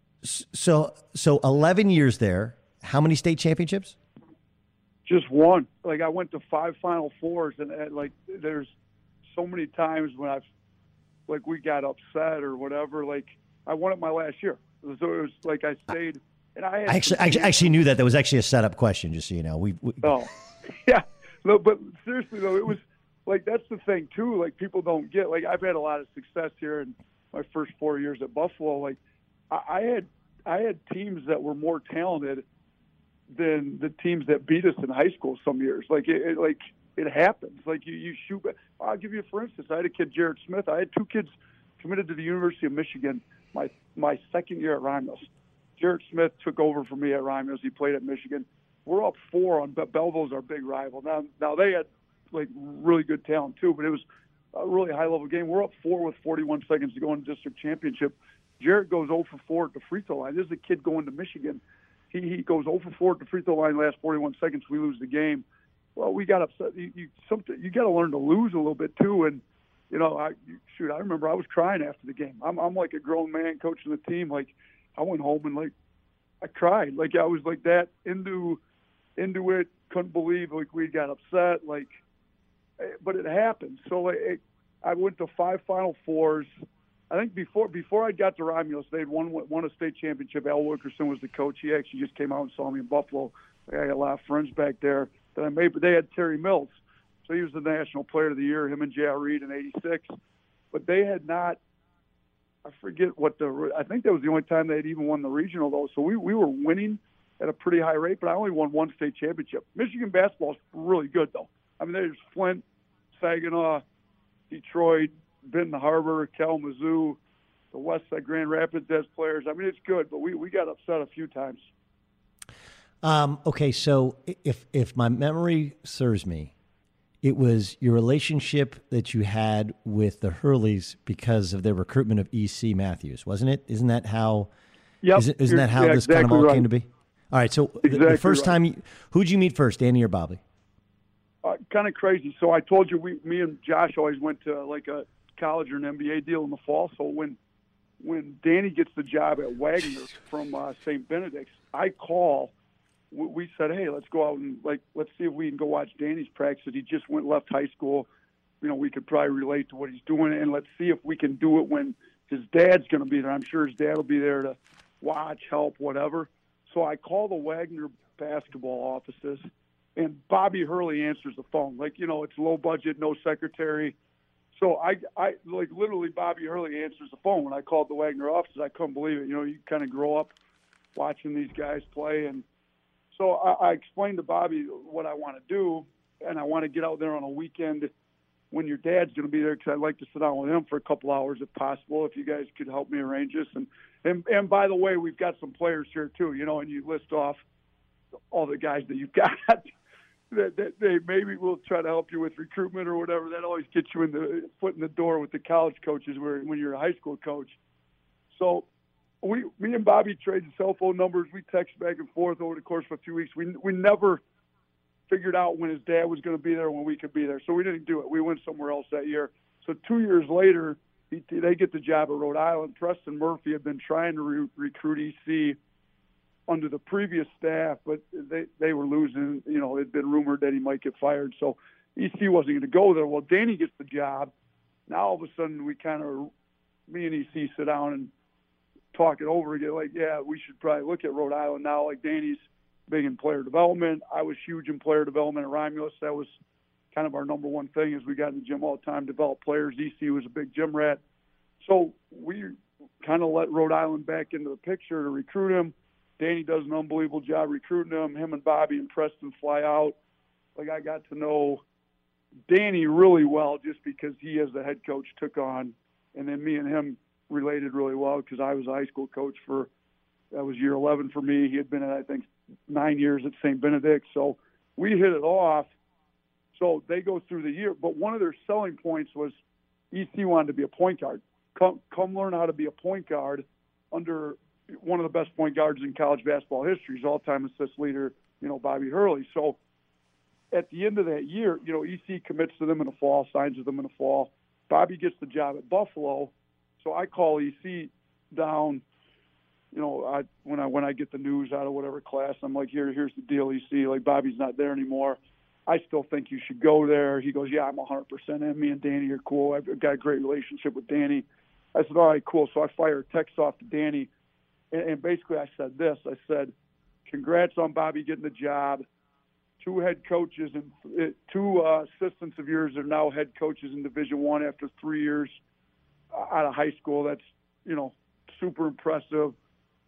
11 years there. How many state championships? Just one. Like I went to 5 Final Fours, and there's so many times when we got upset or whatever. Like I won it my last year, so it was like I stayed. And I actually knew that was actually a setup question. Just so you know, Oh, yeah. No, but seriously though, it was like that's the thing too. Like people don't get. Like I've had a lot of success here in my first 4 years at Buffalo. Like I had teams that were more talented than the teams that beat us in high school some years. Like it happens. Like you shoot. I'll give you for instance. I had a kid, Jared Smith. I had two kids committed to the University of Michigan my second year at Romulus. Jared Smith took over for me at Romulus. He played at Michigan. We're up 4 on Belleville's our big rival. Now they had like really good talent too, but it was a really high level game. We're up 4 with 41 seconds to go in the district championship. Jared goes 0 for 4 at the free throw line. This is a kid going to Michigan. He goes 0 for 4 at the free throw line. Last 41 seconds, we lose the game. Well, we got upset. You got to learn to lose a little bit too. And I remember I was crying after the game. I'm like a grown man coaching the team. Like I went home and like I cried. Like I was like that into it. Couldn't believe like we got upset. Like, but it happened. So like, I went to 5 Final Fours. I think before I got to Romulus, they'd won a state championship. Al Wilkerson was the coach. He actually just came out and saw me in Buffalo. I got a lot of friends back there that I made, but they had Terry Mills. So he was the National Player of the Year, him and J.R. Reed in '86. But they had not, I forget I think that was the only time they had even won the regional, though. So we were winning at a pretty high rate, but I only won 1 state championship. Michigan basketball is really good, though. I mean, there's Flint, Saginaw, Detroit, Benton Harbor, Kalamazoo, the Westside Grand Rapids has players. I mean, it's good, but we got upset a few times. Okay, so if my memory serves me, it was your relationship that you had with the Hurleys because of their recruitment of E.C. Matthews, wasn't it? Isn't that how? Yep. Isn't that how this kind of all came to be? All right. So the first time, who'd you meet first, Danny or Bobby? Kind of crazy. So I told you, me and Josh always went to like a college or an NBA deal in the fall. So when Danny gets the job at Wagner from St. Benedict's, I call. We said, hey, let's go out and let's see if we can go watch Danny's practice. He just left high school. We could probably relate to what he's doing, and let's see if we can do it when his dad's going to be there. I'm sure his dad will be there to watch, help, whatever. So I call the Wagner basketball offices, and Bobby Hurley answers the phone. It's low budget, no secretary. So I literally Bobby Hurley answers the phone when I called the Wagner offices. I couldn't believe it. You kind of grow up watching these guys play, and so I explained to Bobby what I want to do, and I want to get out there on a weekend when your dad's going to be there because I'd like to sit down with him for a couple hours if possible, if you guys could help me arrange this. And by the way, we've got some players here too, and you list off all the guys that you've got that they maybe will try to help you with recruitment or whatever. That always gets you in the foot in the door with the college coaches when you're a high school coach. So me and Bobby traded cell phone numbers. We texted back and forth over the course of a few weeks. We never figured out when his dad was going to be there, when we could be there. So we didn't do it. We went somewhere else that year. So 2 years later, they get the job at Rhode Island. Preston Murphy had been trying to recruit EC under the previous staff, but they were losing. It had been rumored that he might get fired. So EC wasn't going to go there. Well, Danny gets the job. Now all of a sudden me and EC sit down and talk it over again, we should probably look at Rhode Island now. Like Danny's big in player development. I was huge in player development at Romulus. That was kind of our number one thing as we got in the gym all the time, develop players. EC was a big gym rat. So we kind of let Rhode Island back into the picture to recruit him. Danny does an unbelievable job recruiting him. Him and Bobby and Preston fly out. I got to know Danny really well just because he, as the head coach, took on. And then me and him related really well because I was a high school coach that was year 11 for me. He had been at, I think, 9 years at St. Benedict. So we hit it off. So they go through the year. But one of their selling points was EC wanted to be a point guard. Come learn how to be a point guard under one of the best point guards in college basketball history. He's all-time assist leader, Bobby Hurley. So at the end of that year, EC commits to them in the fall, signs with them in the fall. Bobby gets the job at Buffalo. So I call EC down, when I get the news out of whatever class, I'm like, here's the deal, EC. Bobby's not there anymore. I still think you should go there. He goes, yeah, I'm 100% in. Me and Danny are cool. I've got a great relationship with Danny. I said, all right, cool. So I fire a text off to Danny, and basically I said this. I said, congrats on Bobby getting the job. 2 head coaches and 2 assistants of yours are now head coaches in Division I after 3 years out of high school. That's, super impressive.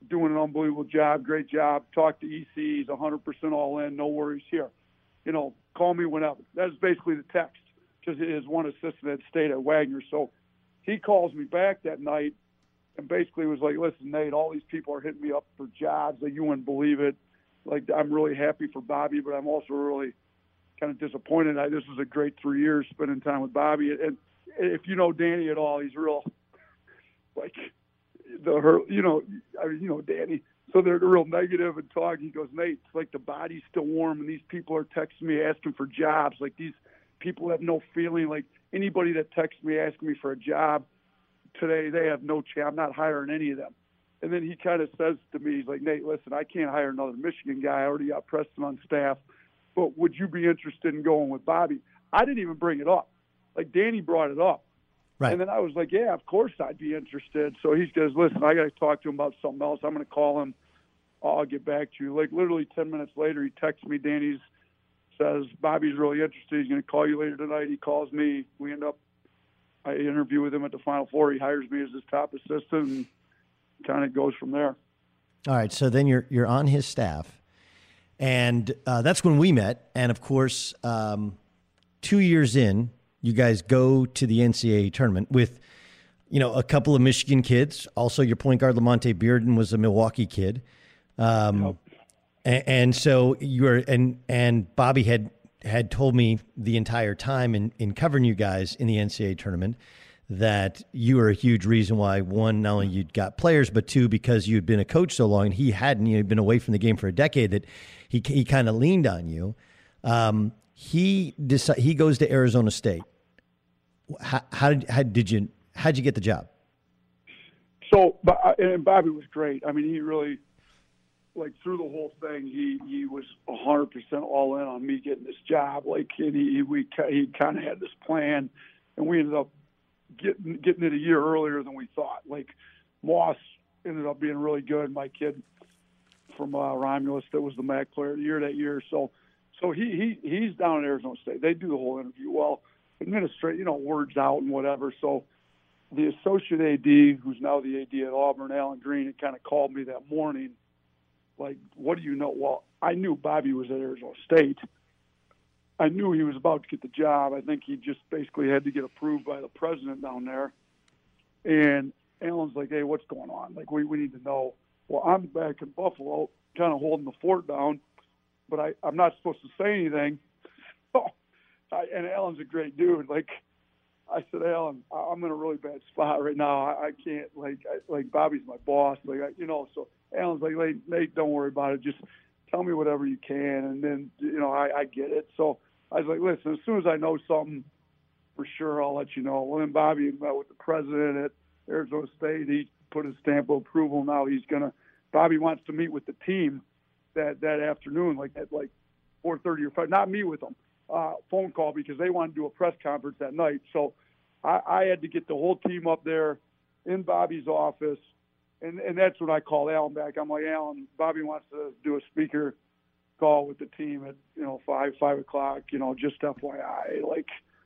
doing an unbelievable job, great job. Talk to EC, he's 100% all in, no worries here. You know, call me whenever. That's basically the text, because his one assistant had stayed at Wagner. So he calls me back that night and basically was like, listen, Nate, all these people are hitting me up for jobs that you wouldn't believe it. Like, I'm really happy for Bobby, but I'm also really kind of disappointed. This was a great 3 years spending time with Bobby. And if you know Danny at all, he's real, like, you know Danny. So they're real negative and talk. He goes, Nate, it's like the body's still warm, and these people are texting me asking for jobs. Like, these people have no feeling. Like, anybody that texts me asking me for a job today, they have no chance. I'm not hiring any of them. And then he kind of says to me, he's like, Nate, listen, I can't hire another Michigan guy. I already got Preston on staff. But would you be interested in going with Bobby? I didn't even bring it up. Like, Danny brought it up. Right. And then I was like, yeah, of course I'd be interested. So he goes, listen, I got to talk to him about something else. I'm going to call him. I'll get back to you. Like, literally 10 minutes later, he texts me. Danny says, Bobby's really interested. He's going to call you later tonight. He calls me. I interview with him at the Final Four. He hires me as his top assistant and kind of goes from there. All right. So then you're on his staff. And that's when we met. And, of course, 2 years in, you guys go to the NCAA tournament with, you know, a couple of Michigan kids. Also, your point guard, Lamonte Bearden, was a Milwaukee kid. Yep. And so you were, and Bobby had told me the entire time in covering you guys in the NCAA tournament that you were a huge reason why, one, not only you'd got players, but two, because you'd been a coach so long and he hadn't, you'd been away from the game for a decade, that he kind of leaned on you. He goes to Arizona State. How'd you get the job? So, and Bobby was great. I mean, he really, like, through the whole thing, he was 100% all in on me getting this job. Like, and he kind of had this plan, and we ended up getting it a year earlier than we thought. Like, Moss ended up being really good. My kid from Romulus that was the MAC player of the year that year. So he's down at Arizona State. They do the whole interview. Well, administrate, words out and whatever. So the associate AD, who's now the AD at Auburn, Alan Green, had kind of called me that morning. Like, what do you know? Well, I knew Bobby was at Arizona State. I knew he was about to get the job. I think he just basically had to get approved by the president down there. And Alan's like, hey, what's going on? Like, we need to know. Well, I'm back in Buffalo, kind of holding the fort down, but I'm not supposed to say anything. And Alan's a great dude. Like, I said, Alan, I'm in a really bad spot right now. I can't, like Bobby's my boss. So Alan's like, Nate, don't worry about it. Just tell me whatever you can. And then, I get it. So I was like, listen, as soon as I know something for sure, I'll let you know. Well, then Bobby met with the president at Arizona State. He put his stamp of approval. Now Bobby wants to meet with the team that afternoon, like at 4:30 or 5. Not me with them. Phone call, because they want to do a press conference that night. So I had to get the whole team up there in Bobby's office, and that's when I called Alan back. I'm like, Alan, Bobby wants to do a speaker call with the team at 5 o'clock. Just FYI. Like,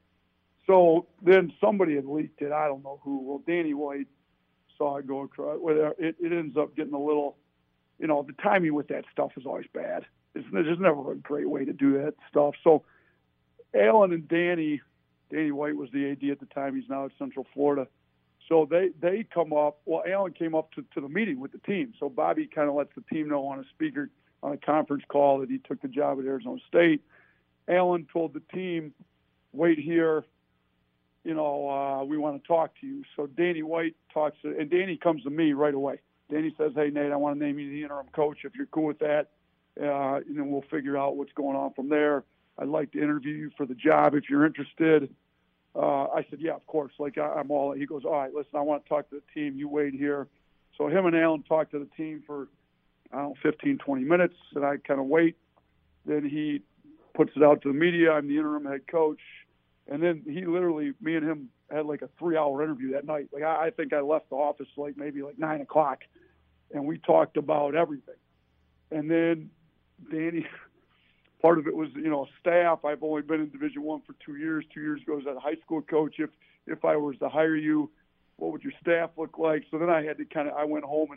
so then somebody had leaked it. I don't know who. Well, Danny White saw it go across. It ends up getting a little. The timing with that stuff is always bad. There's never a great way to do that stuff. So Alan and Danny White was the AD at the time. He's now at Central Florida. So they come up. Well, Alan came up to the meeting with the team. So Bobby kind of lets the team know on a conference call that he took the job at Arizona State. Alan told the team, wait here. We want to talk to you. So Danny White talks and Danny comes to me right away. Danny says, hey, Nate, I want to name you the interim coach if you're cool with that. And then we'll figure out what's going on from there. I'd like to interview you for the job if you're interested. I said, yeah, of course. Like, I'm all. He goes, all right, listen, I want to talk to the team. You wait here. So him and Alan talked to the team for, 15, 20 minutes, and I kind of wait. Then he puts it out to the media. I'm the interim head coach. And then me and him had like a 3-hour interview that night. Like, I think I left the office maybe 9 o'clock, and we talked about everything. And then Danny, part of it was, staff. I've only been in Division I for 2 years. 2 years ago as a high school coach. If I was to hire you, what would your staff look like? So then I had to I went home and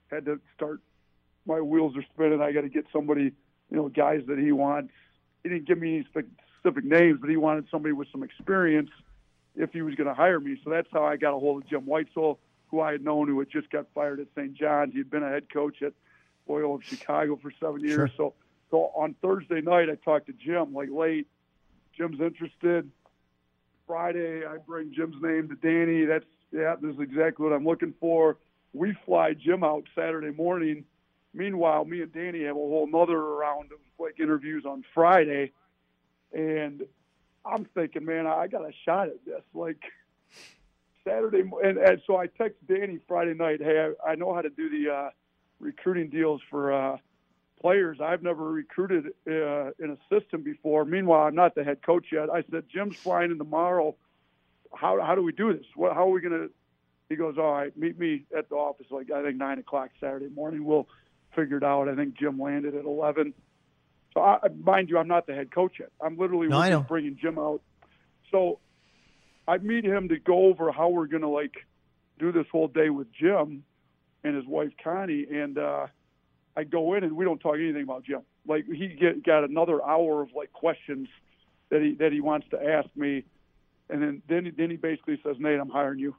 had to start. My wheels are spinning. I got to get somebody, guys that he wants. He didn't give me any specific names, but he wanted somebody with some experience if he was going to hire me. So that's how I got a hold of Jim Weitzel, who I had known, who had just got fired at St. John's. He'd been a head coach at Loyola of Chicago for 7 years. Sure. So on Thursday night, I talked to Jim late. Jim's interested. Friday, I bring Jim's name to Danny. This is exactly what I'm looking for. We fly Jim out Saturday morning. Meanwhile, me and Danny have a whole nother round of interviews on Friday. And I'm thinking, man, I got a shot at this. Saturday, and so I text Danny Friday night, hey, I know how to do the recruiting deals for players. I've never recruited in a system before. Meanwhile, I'm not the head coach yet. I said, Jim's flying in tomorrow. How do we do this? How are we going to? He goes, all right, meet me at the office, I think 9 o'clock Saturday morning. We'll figure it out. I think Jim landed at 11. So, mind you, I'm not the head coach yet. I'm literally just bringing Jim out. So I meet him to go over how we're going to, do this whole day with Jim and his wife, Connie. And I go in, and we don't talk anything about Jim. He got another hour of, questions that he wants to ask me. And then he basically says, Nate, I'm hiring you.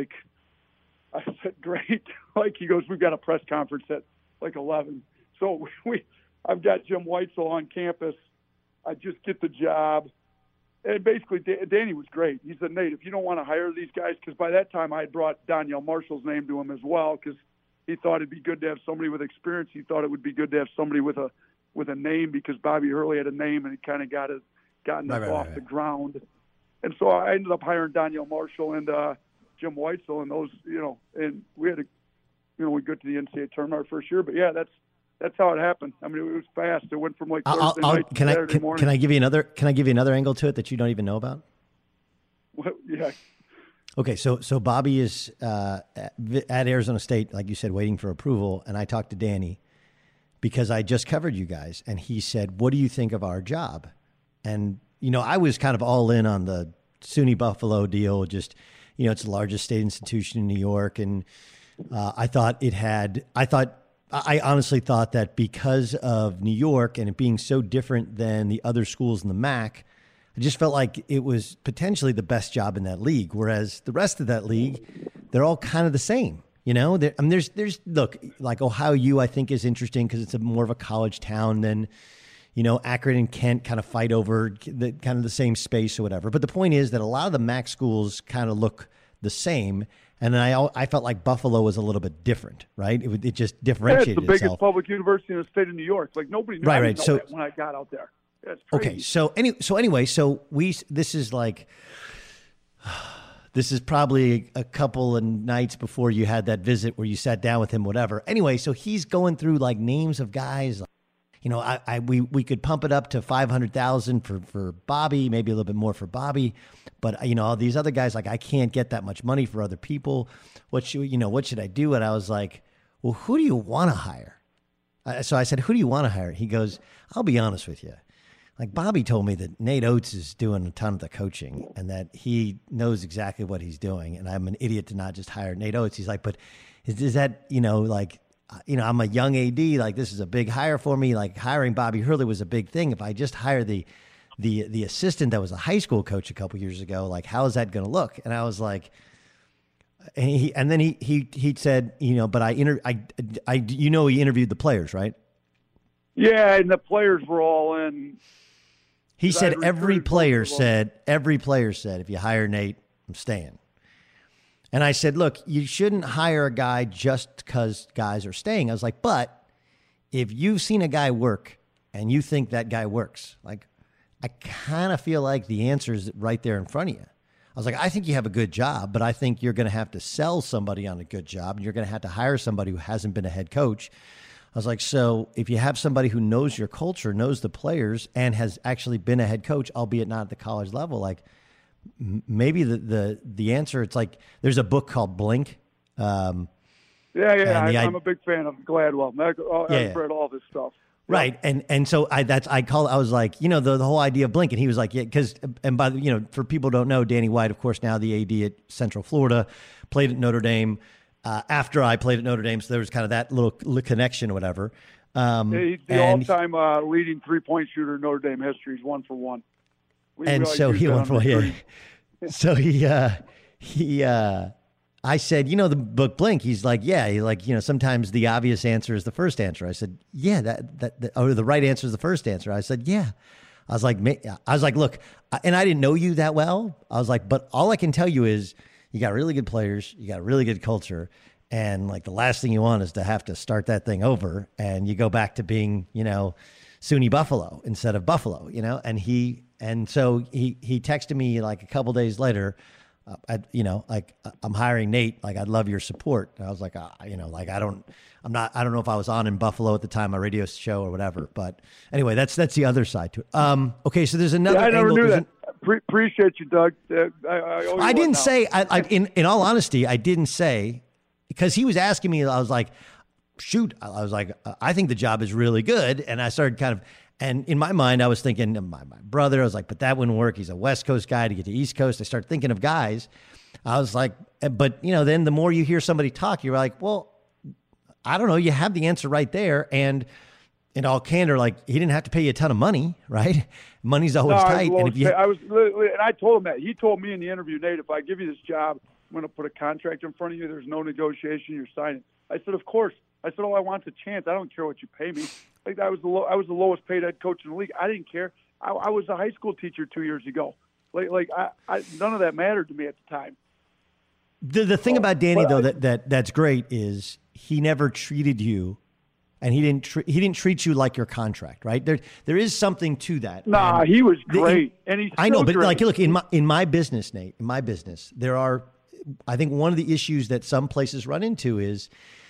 I said, great. He goes, we've got a press conference at 11. So I've got Jim Weitzel on campus. I just get the job. And basically, Danny was great. He said, Nate, if you don't want to hire these guys, because by that time I had brought Danielle Marshall's name to him as well, because he thought it'd be good to have somebody with experience. He thought it would be good to have somebody with a name, because Bobby Hurley had a name, and it kind of gotten off the ground. And so I ended up hiring Danielle Marshall and Jim Weitzel, and those, and we had we got to the NCAA tournament our first year. But yeah, that's how it happened. I mean, it was fast. It went from Thursday night to Saturday morning. Can I give you another angle to it that you don't even know about? Well, yeah. Okay, so Bobby is at Arizona State, like you said, waiting for approval, and I talked to Danny because I just covered you guys, and he said, "What do you think of our job?" And I was kind of all in on the SUNY Buffalo deal. Just it's the largest state institution in New York, and I honestly thought that because of New York and it being so different than the other schools in the MAC, I just felt like it was potentially the best job in that league. Whereas the rest of that league, they're all kind of the same. There's look, Ohio U, I think, is interesting because it's more of a college town than, Akron and Kent kind of fight over the same space or whatever. But the point is that a lot of the MAC schools kind of look the same. And I felt like Buffalo was a little bit different, right? It just differentiated itself. It's the biggest public university in the state of New York. Nobody knew that when I got out there. That's crazy. Okay, this is probably a couple of nights before you had that visit where you sat down with him, whatever. Anyway, so he's going through names of guys. We could pump it up to 500,000 for Bobby, maybe a little bit more for Bobby, but all these other guys, I can't get that much money for other people. What should I do? And I was like, well, who do you want to hire? So I said, who do you want to hire? He goes, I'll be honest with you. Bobby told me that Nate Oates is doing a ton of the coaching and that he knows exactly what he's doing. And I'm an idiot to not just hire Nate Oates. He's like, but is that, I'm a young AD, this is a big hire for me. Hiring Bobby Hurley was a big thing. If I just hire the assistant that was a high school coach a couple years ago, how is that going to look? And I was like, and then he said, but he interviewed the players, right? Yeah. And the players were all in. He said every player said, if you hire Nate, I'm staying. And I said, look, you shouldn't hire a guy just because guys are staying. I was like, but if you've seen a guy work and you think that guy works, I kind of feel like the answer is right there in front of you. I was like, I think you have a good job, but I think you're going to have to sell somebody on a good job. And you're going to have to hire somebody who hasn't been a head coach. I was like, so if you have somebody who knows your culture, knows the players, and has actually been a head coach, albeit not at the college level, maybe the answer, it's there's a book called Blink. I'm a big fan of Gladwell. I've read all this stuff. Right. And so I was like, the whole idea of Blink. And he was like, yeah, because, and by the, for people who don't know, Danny White, of course, now the AD at Central Florida, played at Notre Dame. after I played at Notre Dame. So there was kind of that little connection or whatever. He's the all-time leading three-point shooter in Notre Dame history. He's 1 for 1. So he went for yeah. So I said, you know, the book Blink. He's like, yeah. He like, you know, sometimes the obvious answer is the first answer. I said, yeah, or the right answer is the first answer. I said, yeah. I was like, look, and I didn't know you that well. I was like, but all I can tell you is you got really good players, you got a really good culture, and like the last thing you want is to have to start that thing over, and you go back to being, you know, SUNY Buffalo instead of Buffalo, you know. And so he texted me like a couple days later, I'm hiring Nate. Like, I'd love your support. And I was like, you know, like I don't know if I was on in Buffalo at the time, my radio show or whatever. But anyway, that's the other side to it. Okay, so there's another. Yeah, I never angle. knew that. Appreciate you, Doug. I didn't say. In all honesty, I didn't say, because he was asking me. I was like, shoot. I was like, I think the job is really good, and I started kind of. And in my mind, I was thinking of my brother. I was like, but that wouldn't work. He's a West Coast guy to get to East Coast. I started thinking of guys. I was like, but, you know, then the more you hear somebody talk, you're like, well, I don't know. You have the answer right there. And in all candor, like, he didn't have to pay you a ton of money, right? Money's always tight. And I told him that. He told me in the interview, Nate, if I give you this job, I'm going to put a contract in front of you. There's no negotiation. You're signing. I said, of course. I said, all I want is a chance. I don't care what you pay me. Like, I was the lowest paid head coach in the league. I didn't care. I was a high school teacher 2 years ago. None of that mattered to me at the time. The thing about Danny though that's great is he never treated you, and he didn't treat you like your contract, right? There is something to that. Nah, he was great, and he's I know, but great. Like, look, in my business, Nate, in my business, there are, I think one of the issues that some places run into is.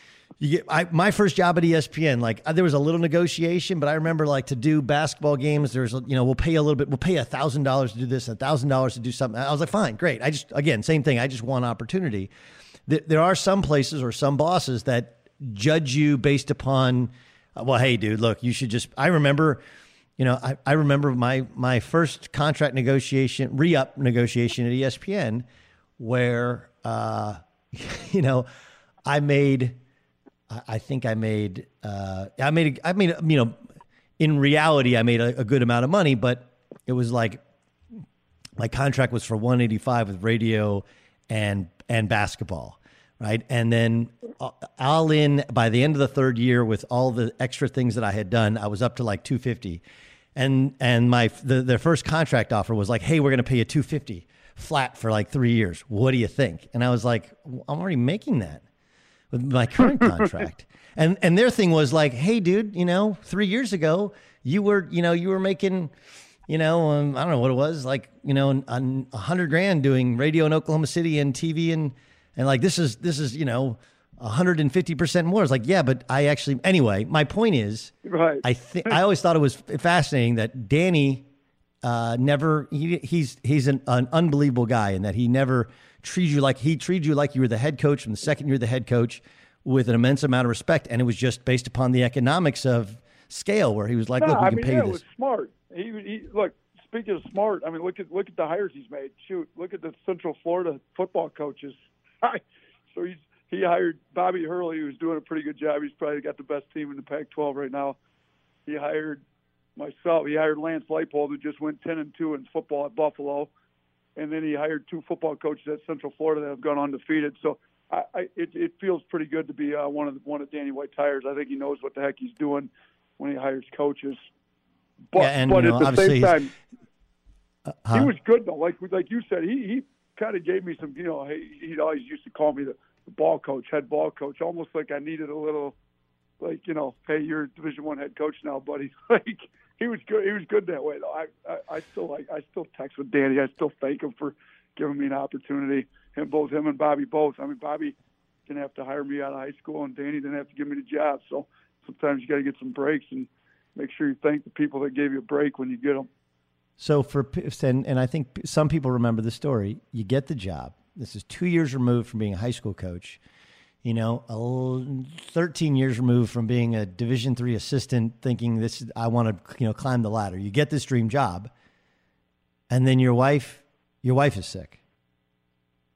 My first job at ESPN, like, there was a little negotiation, but I remember, like, to do basketball games, there's, you know, we'll pay a little bit, we'll pay $1,000 to do this, $1,000 to do something. I was like, fine, great. Same thing. I just want opportunity. There are some places or some bosses that judge you based upon, well, hey, dude, look, you should just. I remember, you know, I remember my first contract negotiation, re-up negotiation at ESPN, where, you know, I made, you know, in reality, I made a good amount of money, but it was like my contract was for $185 with radio and basketball, right? And then all in by the end of the third year with all the extra things that I had done, I was up to like $250. And the first contract offer was like, hey, we're going to pay you $250 flat for like 3 years. What do you think? And I was like, I'm already making that with my current contract. And their thing was like, hey, dude, you know, 3 years ago, you were making, you know, I don't know what it was, like, you know, $100,000 doing radio in Oklahoma City and TV and like, this is, you know, 150% more. It's like, yeah, but anyway, my point is, right. I always thought it was fascinating that Danny he's an unbelievable guy in that he never treated you like you were the head coach from the second you're the head coach, with an immense amount of respect. And it was just based upon the economics of scale, where he was like, look, we can pay this. It was smart. He look, speaking of smart, I mean, look at the hires he's made. Shoot, look at the Central Florida football coaches. So he hired Bobby Hurley, who's doing a pretty good job. He's probably got the best team in the Pac-12 right now. He hired myself. He hired Lance Leipold, who just went 10-2 in football at Buffalo. And then he hired 2 football coaches at Central Florida that have gone undefeated. So it feels pretty good to be one of Danny White's hires. I think he knows what the heck he's doing when he hires coaches. But at the same time, he was good though. Like you said, he kind of gave me some. You know, he always used to call me the ball coach, head ball coach, almost like I needed a little, like, you know, hey, you're a Division I head coach now, buddy. Like, he was good. He was good that way though. I still text with Danny. I still thank him for giving me an opportunity. Him and Bobby both. I mean, Bobby didn't have to hire me out of high school, and Danny didn't have to give me the job. So sometimes you got to get some breaks and make sure you thank the people that gave you a break when you get them. So and I think some people remember the story. You get the job. This is 2 years removed from being a high school coach. You know, 13 years removed from being a Division III assistant, thinking I want to, you know, climb the ladder. You get this dream job, and then your wife is sick.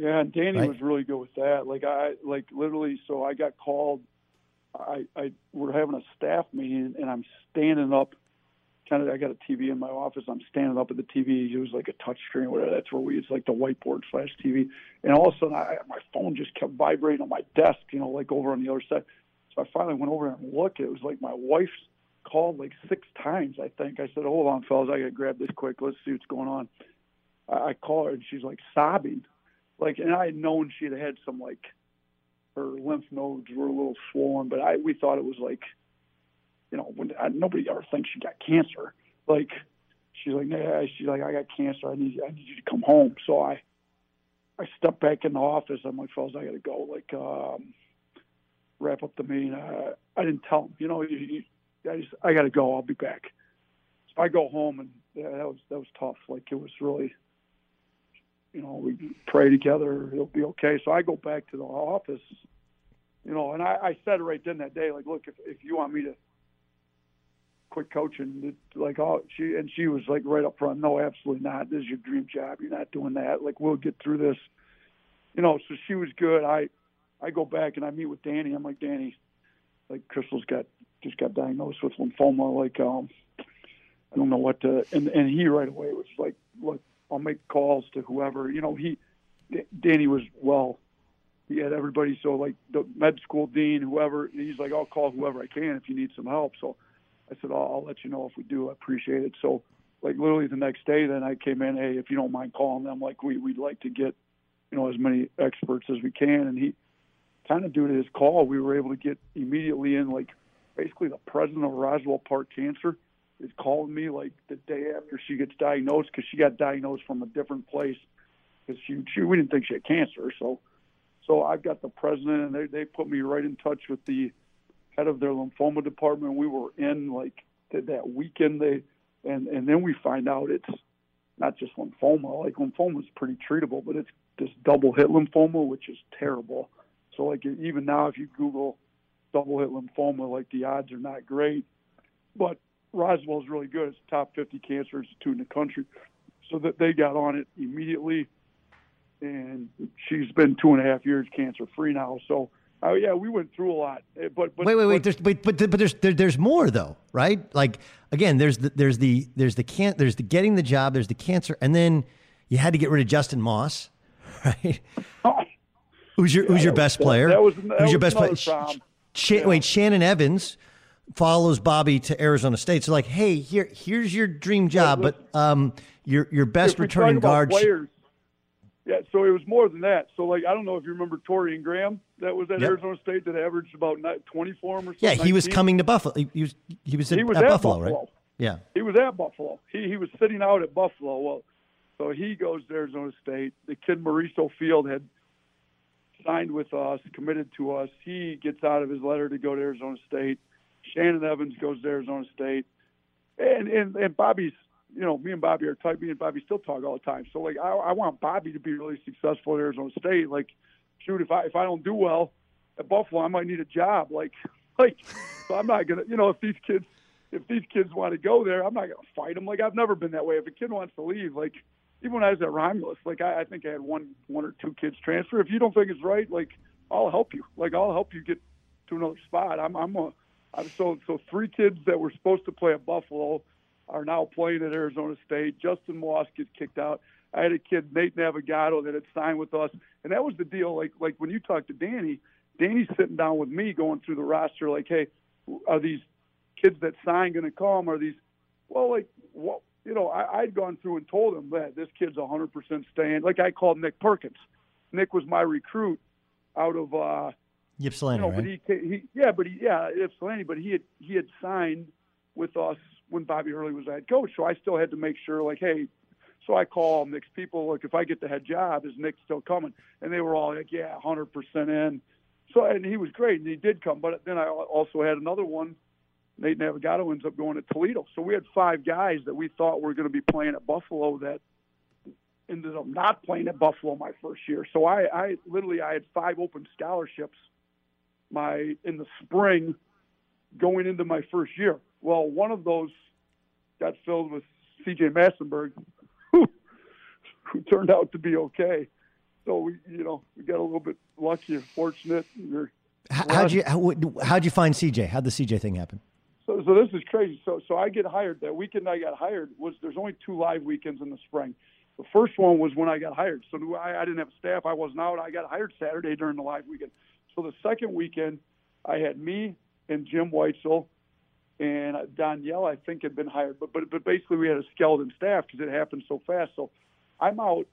Yeah, and Danny right? was really good with that. Literally, so I got called. We're having a staff meeting, and I'm standing up. I got a TV in my office. I'm standing up at the TV. It was like a touch screen, whatever. That's where it's like the whiteboard / TV. And all of a sudden, my phone just kept vibrating on my desk, like over on the other side. So I finally went over there and looked. It was like my wife's called like 6 times, I think. I said, "Hold on, fellas, I got to grab this quick. Let's see what's going on." I call her, and she's like sobbing. And I had known she had some, her lymph nodes were a little swollen, but we thought it was nobody ever thinks she got cancer. She's like, "Nah," she's like, "I got cancer. I need you to come home." So I stepped back in the office. I'm like, "Fellas, I got to go. Wrap up the meeting." I didn't tell them, I got to go. I'll be back. So I go home, and that was tough. It was really, we pray together. It'll be okay. So I go back to the office, and I said right then that day, "Look, if you want me to quit coaching," she was right up front. "No, absolutely not. This is your dream job. You're not doing that. We'll get through this." So she was good. I go back and I meet with Danny. I'm like, "Danny, Crystal's just got diagnosed with lymphoma. I don't know what to," and he right away was like, "Look, I'll make calls to whoever." Danny was, he had everybody. So the med school dean, whoever, he's like, "I'll call whoever I can if you need some help." So I said, I'll let you know if we do. I appreciate it. So literally the next day, then I came in, "Hey, if you don't mind calling them, we'd like to get, as many experts as we can." And he kind of, due to his call, we were able to get immediately in, basically the president of Roswell Park Cancer is calling me the day after she gets diagnosed, because she got diagnosed from a different place, because we didn't think she had cancer. So I've got the president, and they put me right in touch with the head of their lymphoma department. We were in that weekend, and then we find out it's not just lymphoma. Lymphoma is pretty treatable, but it's this double hit lymphoma, which is terrible. So even now, if you Google double hit lymphoma, the odds are not great. But Roswell's really good. It's the top 50 cancer institute in the country. So that they got on it immediately, and she's been 2.5 years cancer free now. So we went through a lot. But wait. There's more though, right? Again, there's the getting the job, there's the cancer, and then you had to get rid of Justin Moss, right? Who's your best player? Who's your best player? Wait, Shannon Evans follows Bobby to Arizona State. So hey, here's your dream job, but your best returning guard. Players, so it was more than that. So I don't know if you remember Torian Graham, that was at Arizona State, that averaged about 20 for him or something. Yeah, he was coming to Buffalo. He was at Buffalo, right? Yeah, he was at Buffalo. He was sitting out at Buffalo. Well, so he goes to Arizona State. The kid Mauricio Field had signed with us, committed to us. He gets out of his letter to go to Arizona State. Shannon Evans goes to Arizona State, and Bobby's, me and Bobby are tight. Me and Bobby still talk all the time. So I want Bobby to be really successful at Arizona State. Shoot, if I don't do well at Buffalo, I might need a job. So I'm not gonna, if these kids want to go there, I'm not gonna fight them. I've never been that way. If a kid wants to leave, even when I was at Romulus, I think I had one or two kids transfer. If you don't think it's right, I'll help you. I'll help you get to another spot. So 3 kids that were supposed to play at Buffalo are now playing at Arizona State. Justin Moss gets kicked out. I had a kid, Nate Navigato, that had signed with us, and that was the deal. When you talk to Danny's sitting down with me going through the roster. Hey, are these kids that sign going to come? Are these? Well, I'd gone through and told him that this kid's 100% staying. I called Nick Perkins. Nick was my recruit out of Ypsilanti, right? But Ypsilanti. But he had signed with us when Bobby Hurley was the head coach. So I still had to make sure, hey. So I call Nick's people. If I get the head job, is Nick still coming? And they were all 100% in. So, and he was great, and he did come. But then I also had another one. Nate Navigato ends up going to Toledo. So we had 5 guys that we thought were going to be playing at Buffalo that ended up not playing at Buffalo my first year. So I had 5 open scholarships in the spring going into my first year. Well, one of those got filled with C.J. Massenberg, who turned out to be okay. So we got a little bit lucky or fortunate. How'd you find CJ? How'd the CJ thing happen? So this is crazy. So I get hired. That weekend I got hired there's only 2 live weekends in the spring. The first one was when I got hired. So I didn't have staff. I wasn't out. I got hired Saturday during the live weekend. So the second weekend, I had me and Jim Weitzel and Danielle, I think, had been hired. But basically we had a skeleton staff because it happened so fast. So I'm out.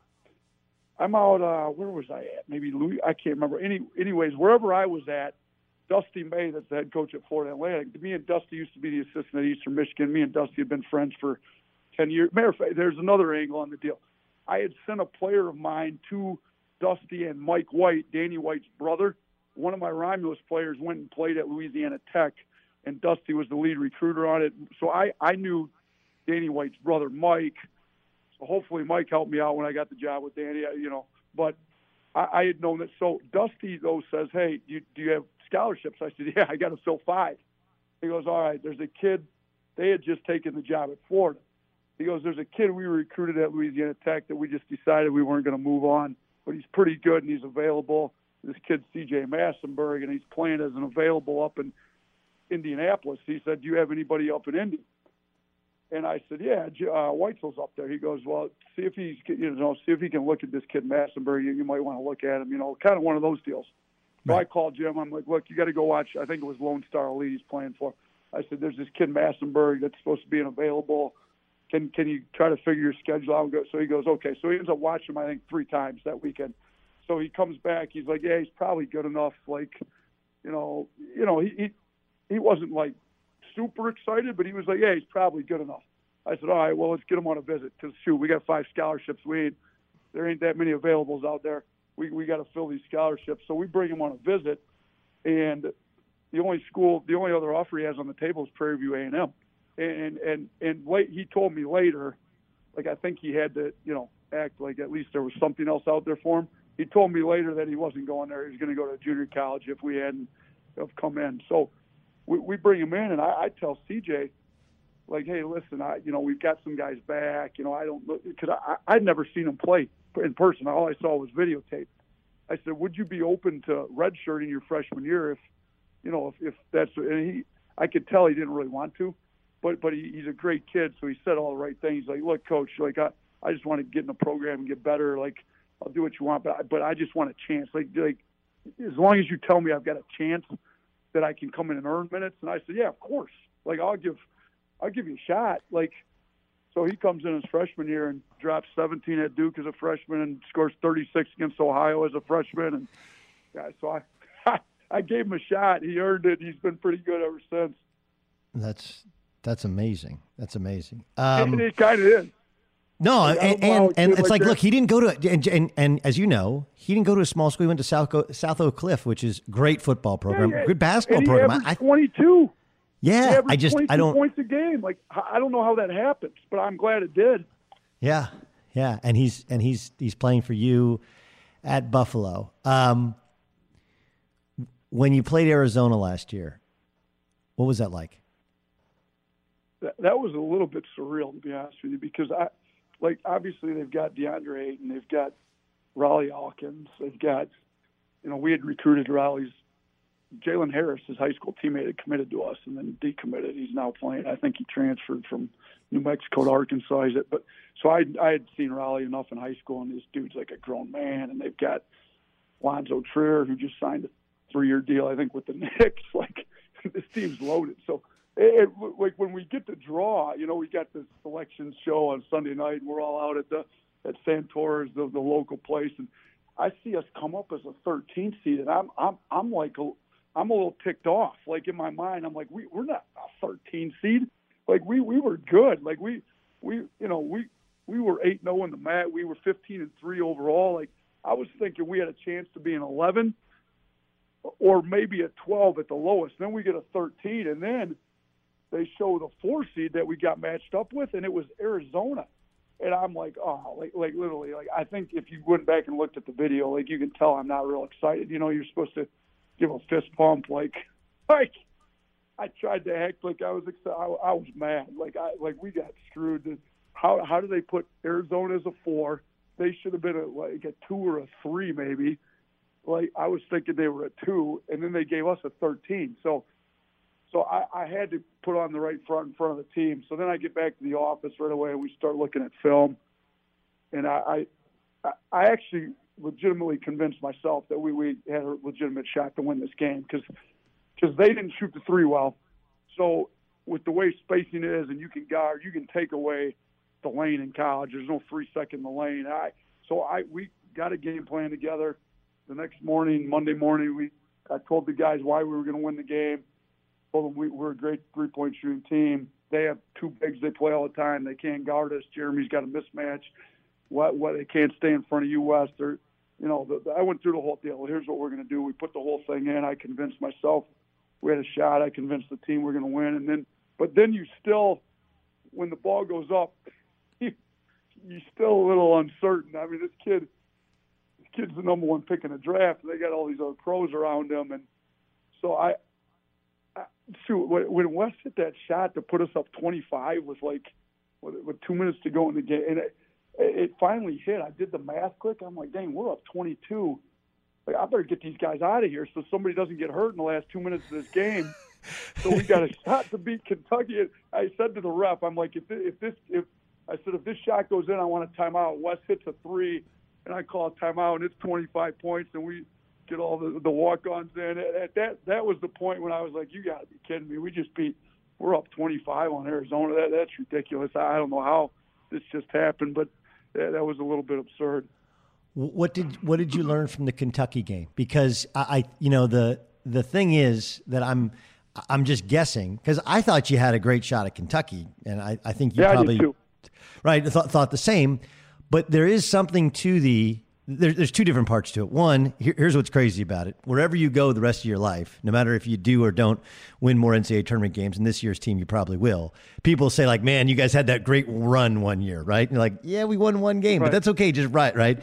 Where was I at? Maybe Louis. I can't remember. Anyways, wherever I was at, Dusty May, that's the head coach at Florida Atlantic. Me and Dusty used to be the assistant at Eastern Michigan. Me and Dusty had been friends for 10 years. Matter of fact, there's another angle on the deal. I had sent a player of mine to Dusty and Mike White, Danny White's brother. One of my Romulus players went and played at Louisiana Tech, and Dusty was the lead recruiter on it. So I knew Danny White's brother, Mike. So hopefully Mike helped me out when I got the job with Danny, But I had known that. So Dusty, though, says, hey, do you have scholarships? I said, yeah, I got to fill 5. He goes, all right, there's a kid. They had just taken the job at Florida. He goes, there's a kid we recruited at Louisiana Tech that we just decided we weren't going to move on, but he's pretty good and he's available. This kid's C.J. Massenberg, and he's playing as an available up in Indianapolis. He said, do you have anybody up in Indy? And I said, yeah, Weitzel's up there. He goes, well, see if he can look at this kid Massenberg. You might want to look at him, kind of one of those deals. So I called Jim. I'm like, look, you got to go watch. I think it was Lone Star Elite he's playing for. I said, there's this kid Massenberg that's supposed to be available. Can you try to figure your schedule out? So he goes, okay. So he ends up watching him, I think, 3 times that weekend. So he comes back. He's like, yeah, he's probably good enough. Like, he wasn't like super excited, but he was like, yeah, he's probably good enough. I said, all right, well, let's get him on a visit because shoot, we got 5 scholarships. There ain't that many availables out there. We got to fill these scholarships. So we bring him on a visit, and the only other offer he has on the table is Prairie View A&M. And he told me later, like I think he had to, act like at least there was something else out there for him. He told me later that he wasn't going there. He was going to go to junior college if we hadn't have come in. So we bring him in, and I tell CJ, like, hey, listen, we've got some guys back. I don't look because I'd never seen him play in person. All I saw was videotape. I said, would you be open to redshirting your freshman year if that's? And I could tell he didn't really want to, but he's a great kid, so he said all the right things. Like, look, coach, like I just want to get in the program and get better. Like, I'll do what you want, but I just want a chance. Like as long as you tell me I've got a chance that I can come in and earn minutes. And I said, yeah, of course. Like I'll give you a shot. Like, so he comes in his freshman year and drops 17 at Duke as a freshman and scores 36 against Ohio as a freshman. And yeah, so I gave him a shot. He earned it. He's been pretty good ever since. That's amazing. That's amazing. It kind of is. No, and it's like, look, he didn't go to, and as you know, he didn't go to a small school. He went to South Oak Cliff, which is great football program, good basketball program. 22. Yeah, I don't points a game. Like I don't know how that happens, but I'm glad it did. Yeah, and he's playing for you at Buffalo. When you played Arizona last year, what was that like? That was a little bit surreal, to be honest with you, because obviously they've got DeAndre Ayton, they've got Raleigh Alkins, they've got, we had recruited Raleigh's Jalen Harris, his high school teammate, had committed to us and then decommitted. He's now playing. I think he transferred from New Mexico to Arkansas. So I had seen Raleigh enough in high school, and this dude's like a grown man. And they've got Lonzo Trier, who just signed a 3-year deal, I think, with the Knicks. Like, this team's loaded. So, like when we get to draw, we got this selection show on Sunday night, and we're all out at Santora's, the local place, and I see us come up as a 13th seed, and I'm like I'm a little ticked off. Like in my mind, I'm like, we're not a 13 seed. Like we were good. Like we were 8-0 in the MAC. We were 15-3 overall. Like I was thinking we had a chance to be an 11 or maybe a 12 at the lowest. Then we get a 13, and then they show the 4 seed that we got matched up with, and it was Arizona. And I'm like, oh, like literally, like I think if you went back and looked at the video, like you can tell I'm not real excited. You're supposed to give a fist pump, like I tried to act like I was excited. I was mad. Like we got screwed. How do they put Arizona as a 4 they should have been like a 2 or a 3 maybe. Like I was thinking they were a 2, and then they gave us a 13. So I had to put on the right front in front of the team. So then I get back to the office right away, and we start looking at film. And I actually legitimately convinced myself that we had a legitimate shot to win this game because they didn't shoot the 3 well. So with the way spacing is, and you can guard, you can take away the lane in college. There's no 3-second in the lane. We got a game plan together. The next morning, Monday morning, I told the guys why we were going to win the game. Told them we're a great 3-point shooting team. They have 2 bigs they play all the time. They can't guard us. Jeremy's got a mismatch. What they can't stay in front of you, West. I went through the whole deal. Here's what we're going to do. We put the whole thing in. I convinced myself we had a shot. I convinced the team we're going to win. But then you still, when the ball goes up, you're still a little uncertain. I mean, this kid's the number 1 pick in the draft. They got all these other pros around him, and so when West hit that shot to put us up 25 with 2 minutes to go in the game, and it finally hit. I did the math quick. I'm like, dang, we're up 22. Like, I better get these guys out of here so somebody doesn't get hurt in the last 2 minutes of this game. So we got a shot to beat Kentucky. I said to the ref, I'm like, if this shot goes in, I want a timeout. West hits a 3, and I call a timeout, and it's 25 points, and we get all the walk-ons in. That was the point when I was like, you got to be kidding me. We're up 25 on Arizona. That's ridiculous. I don't know how this just happened, but that was a little bit absurd. What did you learn from the Kentucky game? Because the thing is that I'm just guessing, because I thought you had a great shot at Kentucky, and I think you probably I did too. Right, thought the same. But there is something to there's 2 different parts to it. One, here's what's crazy about it. Wherever you go the rest of your life, no matter if you do or don't win more NCAA tournament games, and this year's team you probably will, people say like, man, you guys had that great run one year, right? And you're like, yeah, we won 1 game, but that's okay, just right?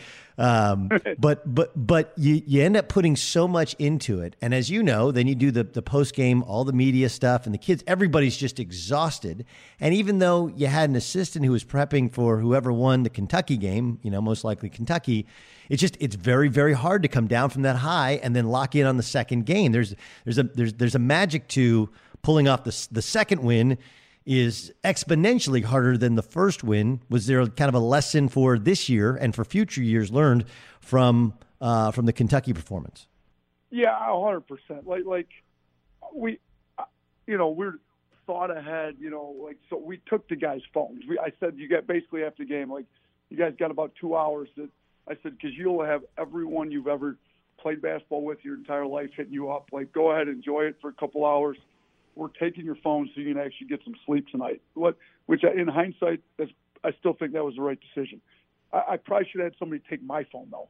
But you end up putting so much into it. And as you know, then you do the post game, all the media stuff, and the kids, everybody's just exhausted. And even though you had an assistant who was prepping for whoever won the Kentucky game, most likely Kentucky, it's very, very hard to come down from that high and then lock in on the second game. There's a magic to pulling off the second win is exponentially harder than the first win. Was there kind of a lesson for this year and for future years learned from the Kentucky performance? Yeah, 100%. Like we're thought ahead. So we took the guys' phones. I said you got basically after the game, like you guys got about 2 hours. I said because you'll have everyone you've ever played basketball with your entire life hitting you up. Like go ahead, enjoy it for a couple hours. We're taking your phone so you can actually get some sleep tonight. Which in hindsight, I still think that was the right decision. I probably should have had somebody take my phone though.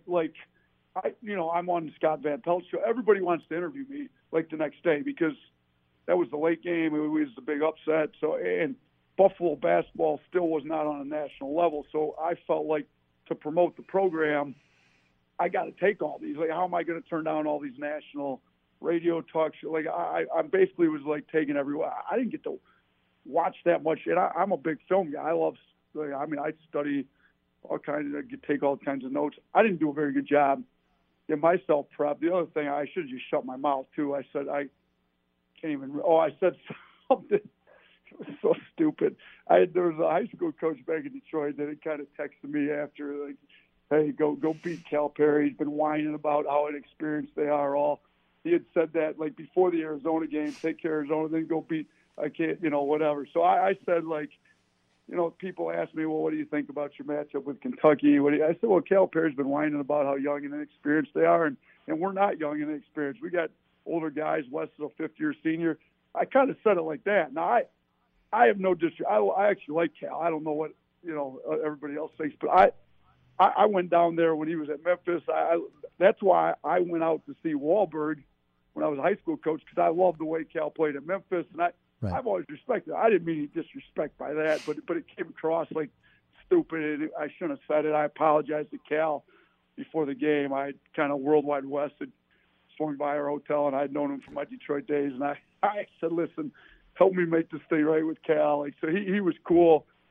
I'm on the Scott Van Pelt show. Everybody wants to interview me like the next day because that was the late game. It was the big upset. So and Buffalo basketball still was not on a national level. So I felt like to promote the program, I got to take all these. Like, how am I going to turn down all these national radio talk show? Like I basically was like taking everyone. I didn't get to watch that much, and I'm a big film guy. I study all kinds of, take all kinds of notes. I didn't do a very good job in myself prep. The other thing, I should have just shut my mouth too. I said I said something. It was so stupid. There was a high school coach back in Detroit that had kind of texted me after, like, hey, go beat Calipari. He's been whining about how inexperienced they are all. He had said that like before the Arizona game, take care of Arizona, then go beat, I can't, whatever. So I said, like, people ask me, well, what do you think about your matchup with Kentucky? I said, well, Calipari's been whining about how young and inexperienced they are, and we're not young and inexperienced. We got older guys. Wes is a fifth-year senior. I kind of said it like that. Now, I have no disrespect. I actually like Cal. I don't know what, everybody else thinks, but I went down there when he was at Memphis. That's why I went out to see Wahlberg when I was a high school coach, because I loved the way Cal played at Memphis, and I've always respected it. I didn't mean any disrespect by that, but it came across like stupid. I shouldn't have said it. I apologized to Cal before the game. I kind of Worldwide West had swung by our hotel, and I'd known him from my Detroit days, and I said, listen, help me make this thing right with Cal. Like, so he was cool.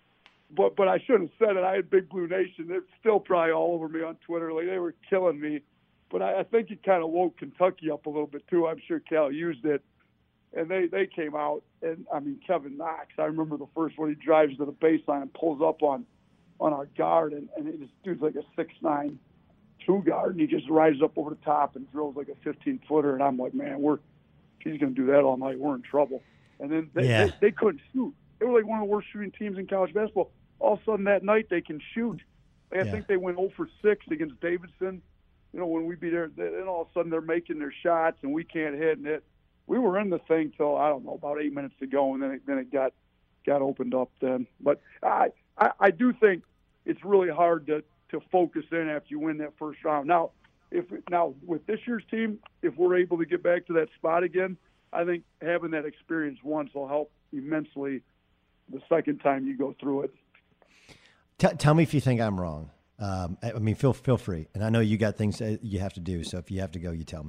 but I shouldn't have said it. I had Big Blue Nation. They're still probably all over me on Twitter. Like, they were killing me. But I think it kind of woke Kentucky up a little bit, too. I'm sure Cal used it. And they came out. And, I mean, Kevin Knox, I remember the first one. He drives to the baseline and pulls up on our guard. And this dude's like a 6'9", 2 guard. And he just rises up over the top and drills like a 15-footer. And I'm like, man, if he's going to do that all night, we're in trouble. And then they couldn't shoot. They were like one of the worst shooting teams in college basketball. All of a sudden that night they can shoot. I think they went 0 for 6 against Davidson. You know, when we beat there, then all of a sudden they're making their shots and we can't hit. And we were in the thing till, I don't know, about 8 minutes to go, and then it got opened up then. But I do think it's really hard to focus in after you win that first round. Now with this year's team, if we're able to get back to that spot again, I think having that experience once will help immensely the second time you go through it. Tell me if you think I'm wrong. I mean, feel free. And I know you got things that you have to do, so if you have to go, you tell me.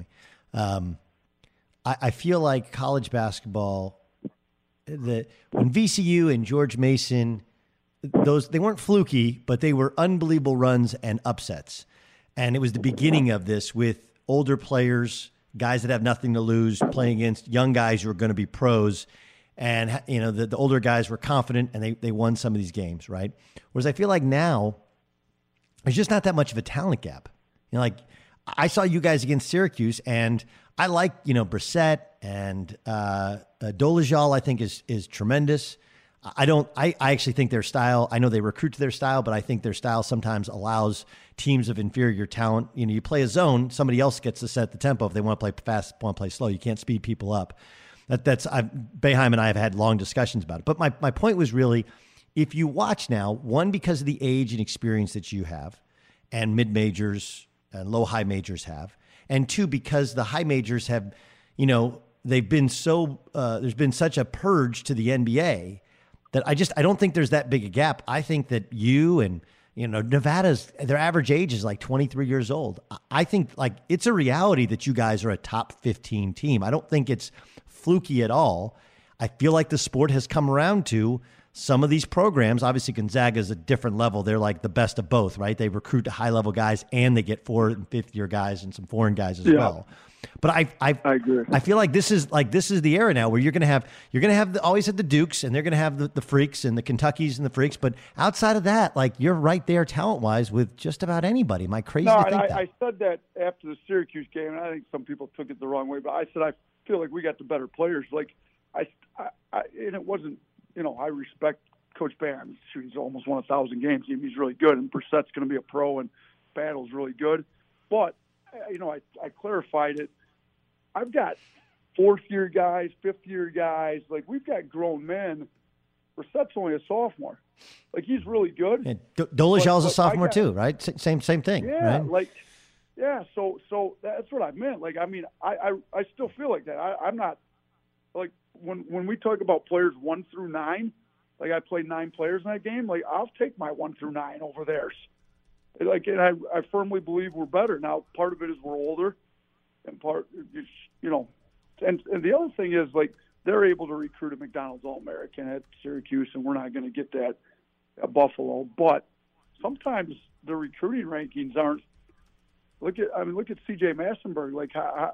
I feel like college basketball, when VCU and George Mason, they weren't fluky, but they were unbelievable runs and upsets. And it was the beginning of this with older players, guys that have nothing to lose, playing against young guys who are going to be pros. And, you know, the older guys were confident and they won some of these games, right? Whereas I feel like now there's just not that much of a talent gap. You know, like I saw you guys against Syracuse and I like, you know, Brissett and Dolezal, I think is tremendous. I actually think their style, I know they recruit to their style, but I think their style sometimes allows teams of inferior talent. You know, you play a zone, somebody else gets to set the tempo. If they want to play fast, want to play slow, you can't speed people up. Boeheim and I have had long discussions about it. But my point was really, if you watch now, one, because of the age and experience that you have, and mid-majors and low-high majors have, and two, because the high majors have, you know, they've been so, there's been such a purge to the NBA that I don't think there's that big a gap. I think that you and, you know, Nevada's, their average age is like 23 years old. I think like it's a reality that you guys are a top 15 team. I don't think it's fluky at all. I feel like the sport has come around to some of these programs. Obviously, Gonzaga is a different level. They're like the best of both, right? They recruit high-level guys and they get 4th and 5th year guys and some foreign guys as well. But I agree. I feel like this is the era now where you're going to have always had the Dukes and they're going to have the freaks and the Kentuckys and the freaks. But outside of that, like you're right there talent-wise with just about anybody. Am I crazy to think that? I said that after the Syracuse game, and I think some people took it the wrong way, but I said I feel like we got the better players. Like and it wasn't, you know, I respect Coach Boeheim. He's almost won 1,000 games. He's really good, and Brissett's going to be a pro, and Battle's really good. But, you know, I clarified it. I've got 4th-year guys, 5th-year guys. Like, we've got grown men. Brissett's only a sophomore. Like, he's really good. And Dolezal's a sophomore too, right? Same thing. Yeah, right? So that's what I meant. Like, I mean, I still feel like that. I'm not like when we talk about players 1 through 9. Like I played 9 players in that game. Like I'll take my 1 through 9 over theirs. Like, and I firmly believe we're better now. Part of it is we're older, and part, you know, and the other thing is like they're able to recruit a McDonald's All-American at Syracuse, and we're not going to get that at Buffalo. But sometimes the recruiting rankings aren't. Look at C.J. Massenburg. Like,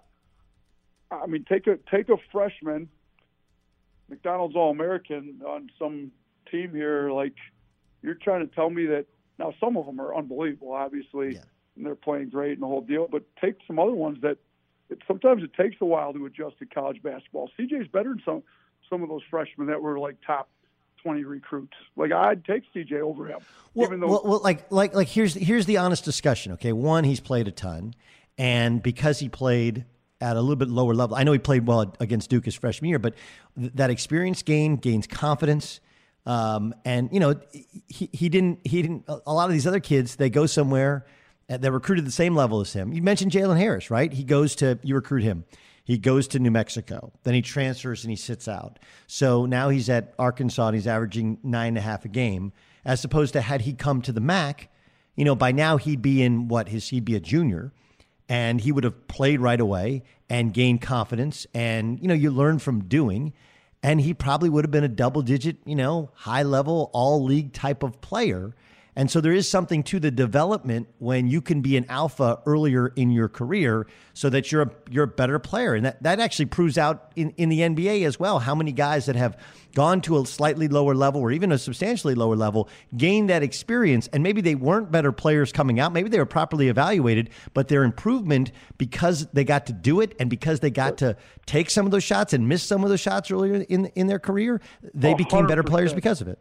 I mean, take a freshman, McDonald's All-American on some team here. Like, you're trying to tell me that now some of them are unbelievable, obviously, and they're playing great and the whole deal. But take some other ones that sometimes it takes a while to adjust to college basketball. CJ's better than some of those freshmen that were like top 20 recruits. Like I'd take CJ over him. Well, here's the honest discussion. Okay, one, he's played a ton, and because he played at a little bit lower level, I know he played well against Duke his freshman year, but that experience gains confidence. And you know, he didn't. A lot of these other kids, they go somewhere they're recruited the same level as him. You mentioned Jalen Harris, right? You recruit him. He goes to New Mexico. Then he transfers and he sits out. So now he's at Arkansas and he's averaging 9.5 a game, as opposed to had he come to the MAC, you know, by now he'd be he'd be a junior, and he would have played right away and gained confidence. And, you know, you learn from doing. and he probably would have been a double-digit, high-level, all-league type of player. And so there is something to the development when you can be an alpha earlier in your career so that you're a better player. And that actually proves out in the NBA as well, how many guys that have gone to a slightly lower level or even a substantially lower level gained that experience. And maybe they weren't better players coming out. Maybe they were properly evaluated, but their improvement, because they got to do it and because they got to take some of those shots and miss some of those shots earlier in their career, they became better players because of it.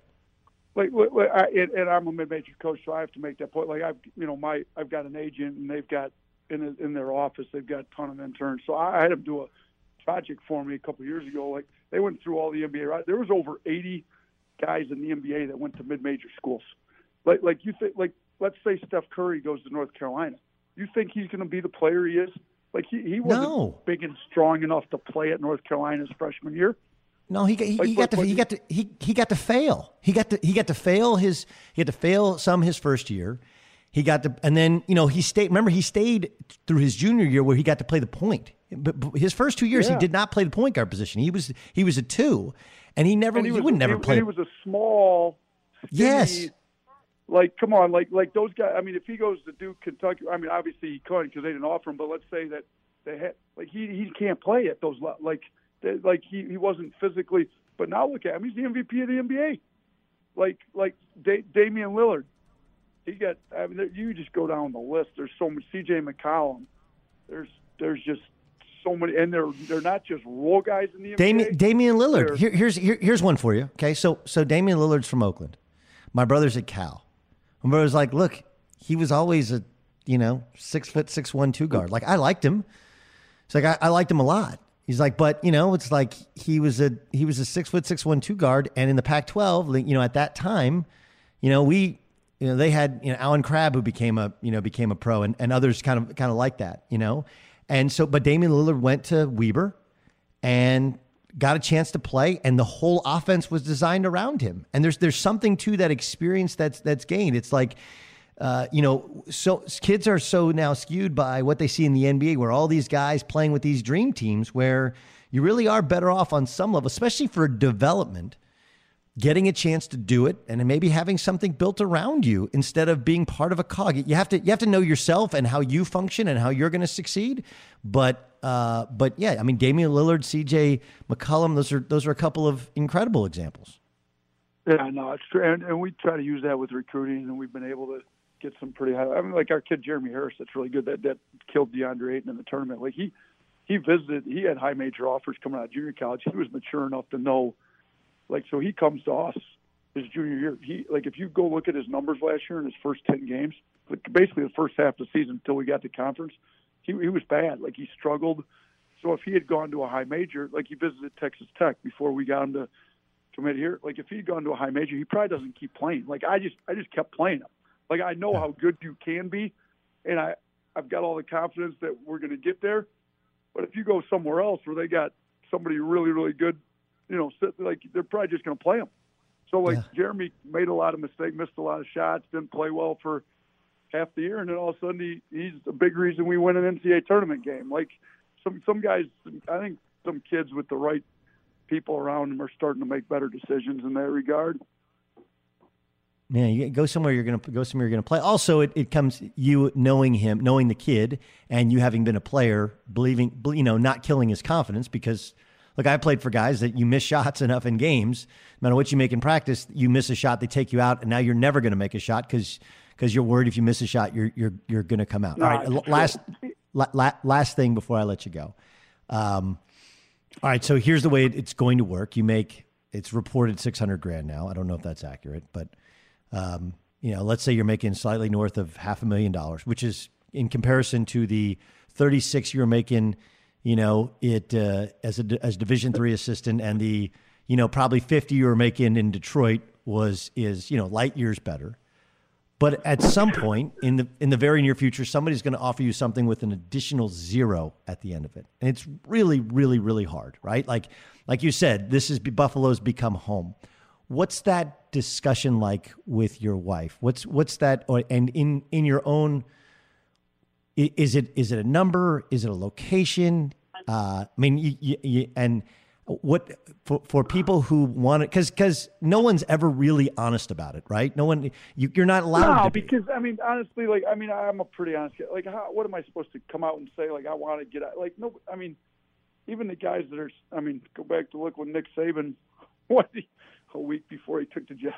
And I'm a mid-major coach, so I have to make that point. I've got an agent, and they've got in their office, they've got a ton of interns. So I had them do a project for me a couple of years ago. Like, they went through all the NBA. Right? There was over 80 guys in the NBA that went to mid-major schools. Like you think, like, let's say Steph Curry goes to North Carolina. You think he's going to be the player he is? Like, he wasn't big and strong enough to play at North Carolina his freshman year. No, he got to fail. He got to fail some his first year. And then he stayed. Remember, he stayed through his junior year where he got to play the point. But his first 2 years, he did not play the point guard position. He was a 2, and he would never play. He was a small, skinny, yes. Like, come on, like those guys. I mean, if he goes to Duke, Kentucky, I mean, obviously he couldn't because they didn't offer him. But let's say that they had, like, he can't play at those like he wasn't physically, but now look at him. He's the MVP of the NBA. Like Damian Lillard. You just go down the list. There's so much. C.J. McCollum. There's just so many, and they're not just role guys in the NBA. Damian Lillard. Here's one for you. Okay, so Damian Lillard's from Oakland. My brother's at Cal. My brother's like, look, he was always a 6'6", 2 guard. Like, I liked him. It's like I liked him a lot. He's like, but it's like he was a 6'6", 2 guard, and in the Pac-12, at that time, they had Alan Crabb, who became a pro, and others kind of like that, and so, but Damian Lillard went to Weber and got a chance to play, and the whole offense was designed around him, and there's something to that experience that's gained. It's like, so kids are so now skewed by what they see in the NBA, where all these guys playing with these dream teams, where you really are better off on some level, especially for development, getting a chance to do it and maybe having something built around you instead of being part of a cog. You have to know yourself and how you function and how you're going to succeed. But yeah, I mean, Damian Lillard, C.J. McCollum, those are a couple of incredible examples. Yeah, no, it's true. And we try to use that with recruiting, and we've been able to get some pretty high. I mean, like our kid Jeremy Harris, that's really good. That killed DeAndre Ayton in the tournament. Like he visited. He had high major offers coming out of junior college. He was mature enough to know. Like, so he comes to us his junior year. If you go look at his numbers last year in his first 10 games, basically the first half of the season until we got to conference, he was bad. Like, he struggled. So if he had gone to a high major, like he visited Texas Tech before we got him to commit here. Like, if he'd gone to a high major, he probably doesn't keep playing. Like, I just kept playing him. Like, I know how good you can be, and I've got all the confidence that we're going to get there. But if you go somewhere else where they got somebody really, really good, they're probably just going to play him. So, Jeremy made a lot of mistakes, missed a lot of shots, didn't play well for half the year, and then all of a sudden he's a big reason we win an NCAA tournament game. Like, some guys, I think some kids with the right people around them are starting to make better decisions in that regard. Yeah, you go somewhere you're going to play. Also, it comes you knowing him, knowing the kid, and you having been a player, believing, not killing his confidence. Because, look, I played for guys that you miss shots enough in games, no matter what you make in practice, you miss a shot, they take you out, and now you're never going to make a shot because you're worried if you miss a shot, you're going to come out. All right, last thing before I let you go. All right, so here's the way it's going to work. It's reported $600,000 now. I don't know if that's accurate, but. Let's say you're making slightly north of $500,000, which is in comparison to the 36 you're making, as Division III assistant, and the, probably 50 you were making in Detroit is light years better. But at some point in the very near future, somebody's going to offer you something with an additional 0 at the end of it, and it's really, really, really hard, right? Like you said, Buffalo's become home. What's that discussion like with your wife? What's that? And in your own, is it a number? Is it a location? I mean, and What for people who want it, because no one's ever really honest about it, right? No one, you're not allowed to be. Because I mean, honestly, I'm a pretty honest guy. Like, what am I supposed to come out and say? Like, I want to get out. Like, no, I mean, even the guys that are, go back to look when Nick Saban, a week before he took the job,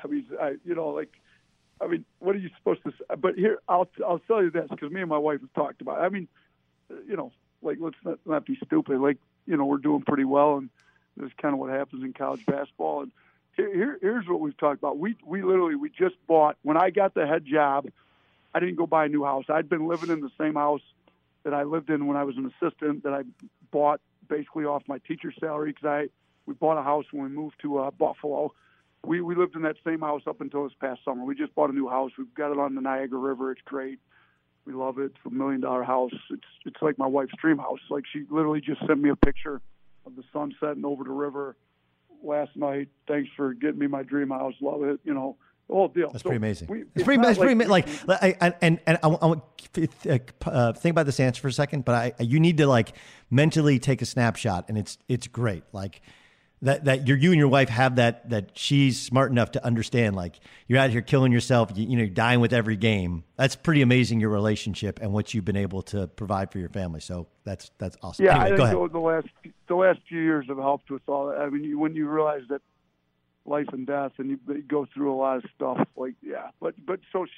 what are you supposed to say? But here, I'll tell you this, because me and my wife have talked about it. I mean, let's not be stupid. Like, we're doing pretty well, and this is kind of what happens in college basketball. And here's what we've talked about. We just bought, when I got the head job, I didn't go buy a new house. I'd been living in the same house that I lived in when I was an assistant, that I bought basically off my teacher's salary, because we bought a house when we moved to Buffalo. We lived in that same house up until this past summer. We just bought a new house. We've got it on the Niagara River. It's great. We love it. It's a $1 million house. It's like my wife's dream house. Like, she literally just sent me a picture of the sun setting over the river last night. Thanks for getting me my dream house. Love it. The whole deal. That's pretty amazing. It's pretty amazing. Like, I want to think about this answer for a second, but you need to mentally take a snapshot, and it's great. Like, that you and your wife have that she's smart enough to understand, like, you're out here killing yourself, you're dying with every game. That's pretty amazing, your relationship and what you've been able to provide for your family. So that's awesome. Yeah, anyway, I think the last few years have helped with all that. I mean, when you realize that life and death, and you go through a lot of stuff, like, yeah. But so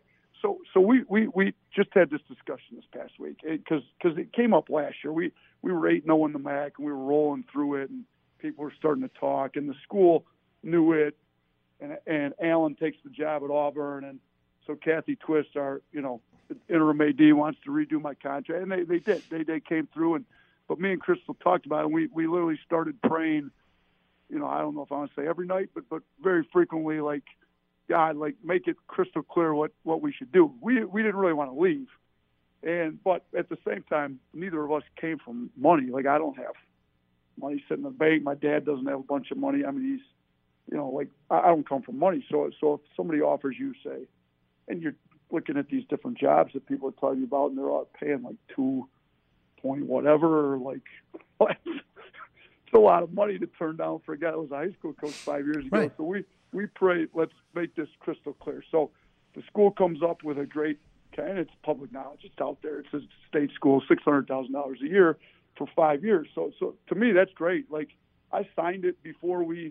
we just had this discussion this past week, because it came up last year. We were 8-0 in the MAC, and we were rolling through it, and people were starting to talk, and the school knew it, and Alan takes the job at Auburn, and so Kathy Twist, our interim AD, wants to redo my contract, and they did. They came through, but me and Crystal talked about it, and we literally started praying. I don't know if I want to say every night, but very frequently, like, God, like, make it crystal clear what we should do. We didn't really want to leave, but at the same time, neither of us came from money. Like, I don't have money sitting in the bank. My dad doesn't have a bunch of money. I mean, he's, I don't come from money. So if somebody offers you, say, and you're looking at these different jobs that people are telling you about, and they're all paying like 2 point whatever, like, it's a lot of money to turn down for a guy that was a high school coach 5 years ago. Right. So we pray, let's make this crystal clear. So the school comes up with a great, and it's public knowledge, it's out there. It's a state school, $600,000 a year for 5 years. So to me, that's great. Like, I signed it before we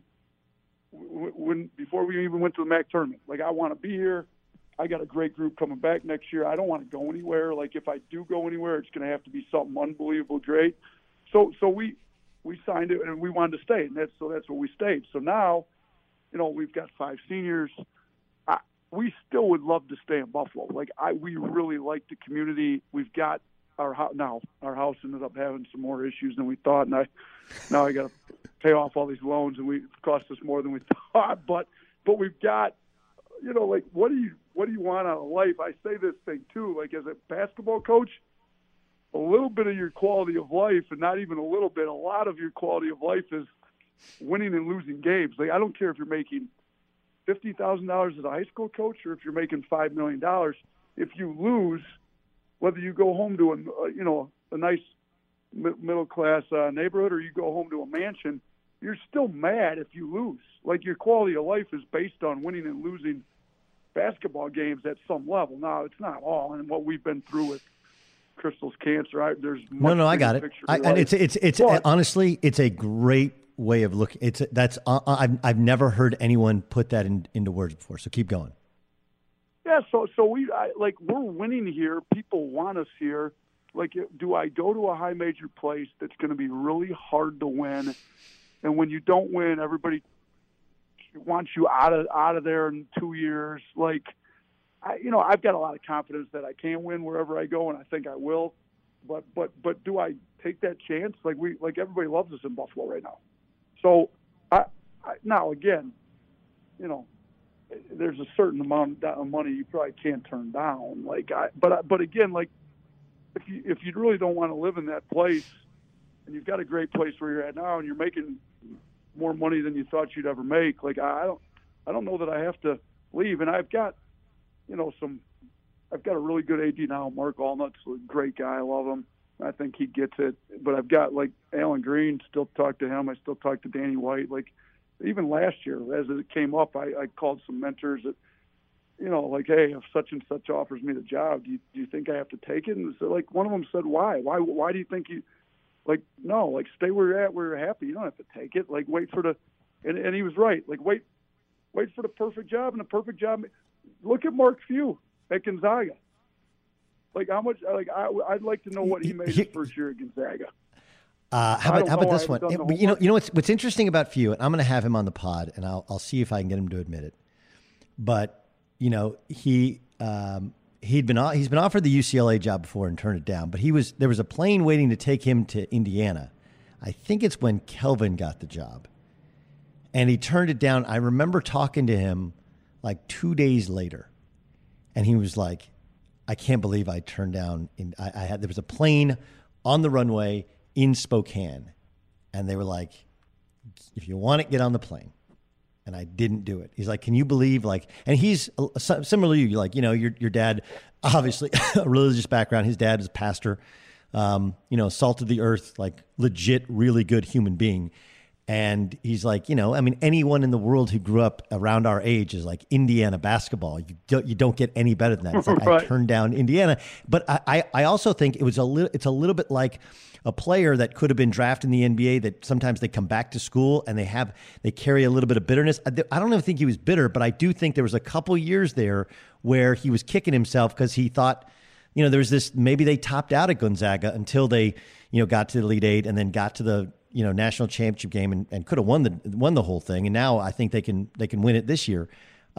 even went to the MAC tournament. Like, I want to be here. I got a great group coming back next year. I don't want to go anywhere. Like, if I do go anywhere, it's going to have to be something unbelievable great. So we signed it, and we wanted to stay, and that's where we stayed. So now, we've got 5 seniors. We still would love to stay in Buffalo. Like, we really like the community. We've got our house ended up having some more issues than we thought, and now I got to pay off all these loans, and it cost us more than we thought. But we've got, like, what do you want out of life? I say this thing too, like, as a basketball coach, a little bit of your quality of life, and not even a little bit, a lot of your quality of life is winning and losing games. Like, I don't care if you're making $50,000 as a high school coach or if you're making $5 million. If you lose, whether you go home to a nice middle-class neighborhood or you go home to a mansion, you're still mad if you lose. Like, your quality of life is based on winning and losing basketball games at some level. Now, it's not all, and what we've been through with Crystal's cancer, there's much I got it. And it's honestly, it's a great way of looking. I've never heard anyone put that into words before. So keep going. Yeah, so we're winning here. People want us here. Like, do I go to a high major place that's going to be really hard to win, and when you don't win, everybody wants you out of there in 2 years? Like, I've got a lot of confidence that I can win wherever I go, and I think I will. But do I take that chance? Like, everybody loves us in Buffalo right now. So now again, there's a certain amount of money you probably can't turn down. But again, like, if you really don't want to live in that place, and you've got a great place where you're at now, and you're making more money than you thought you'd ever make, like, I don't know that I have to leave. And I've got, I've got a really good AD now, Mark Allnutt's a great guy. I love him. I think he gets it. But I've got, like, Alan Green, still talk to him. I still talk to Danny White. Like, even last year, as it came up, I called some mentors that, you know, like, hey, if such and such offers me the job, do you think I have to take it? And so, like, one of them said, why? Why do you think you, like, no, like, stay where you're at, where you're happy. You don't have to take it. Like, wait for the, and he was right. Like, wait for the perfect job, and the perfect job. Look at Mark Few at Gonzaga. Like, how much, like, I'd like to know what he made his first year at Gonzaga. How about this one? You know what's interesting about Few, and I'm going to have him on the pod, and I'll see if I can get him to admit it. But you know, he's been offered the UCLA job before and turned it down. But there was a plane waiting to take him to Indiana. I think it's when Kelvin got the job, and he turned it down. I remember talking to him like 2 days later, and he was like, "I can't believe I turned down." There was a plane on the runway in Spokane, and they were like, "If you want it, get on the plane." And I didn't do it. He's like, "Can you believe?" Like, and he's similar to you. Like, you know, your dad, obviously a religious background. His dad is a pastor. You know, salt of the earth, like legit, really good human being. And he's like, you know, I mean, anyone in the world who grew up around our age is like Indiana basketball. You don't get any better than that. It's like, right. I turned down Indiana, but I also think it's a little bit like a player that could have been drafted in the NBA that sometimes they come back to school and they carry a little bit of bitterness. I don't even think he was bitter, but I do think there was a couple years there where he was kicking himself because he thought, you know, there's this, maybe they topped out at Gonzaga until they, you know, got to the Elite Eight and then got to the, you know, national championship game and could have won the whole thing. And now I think they can win it this year.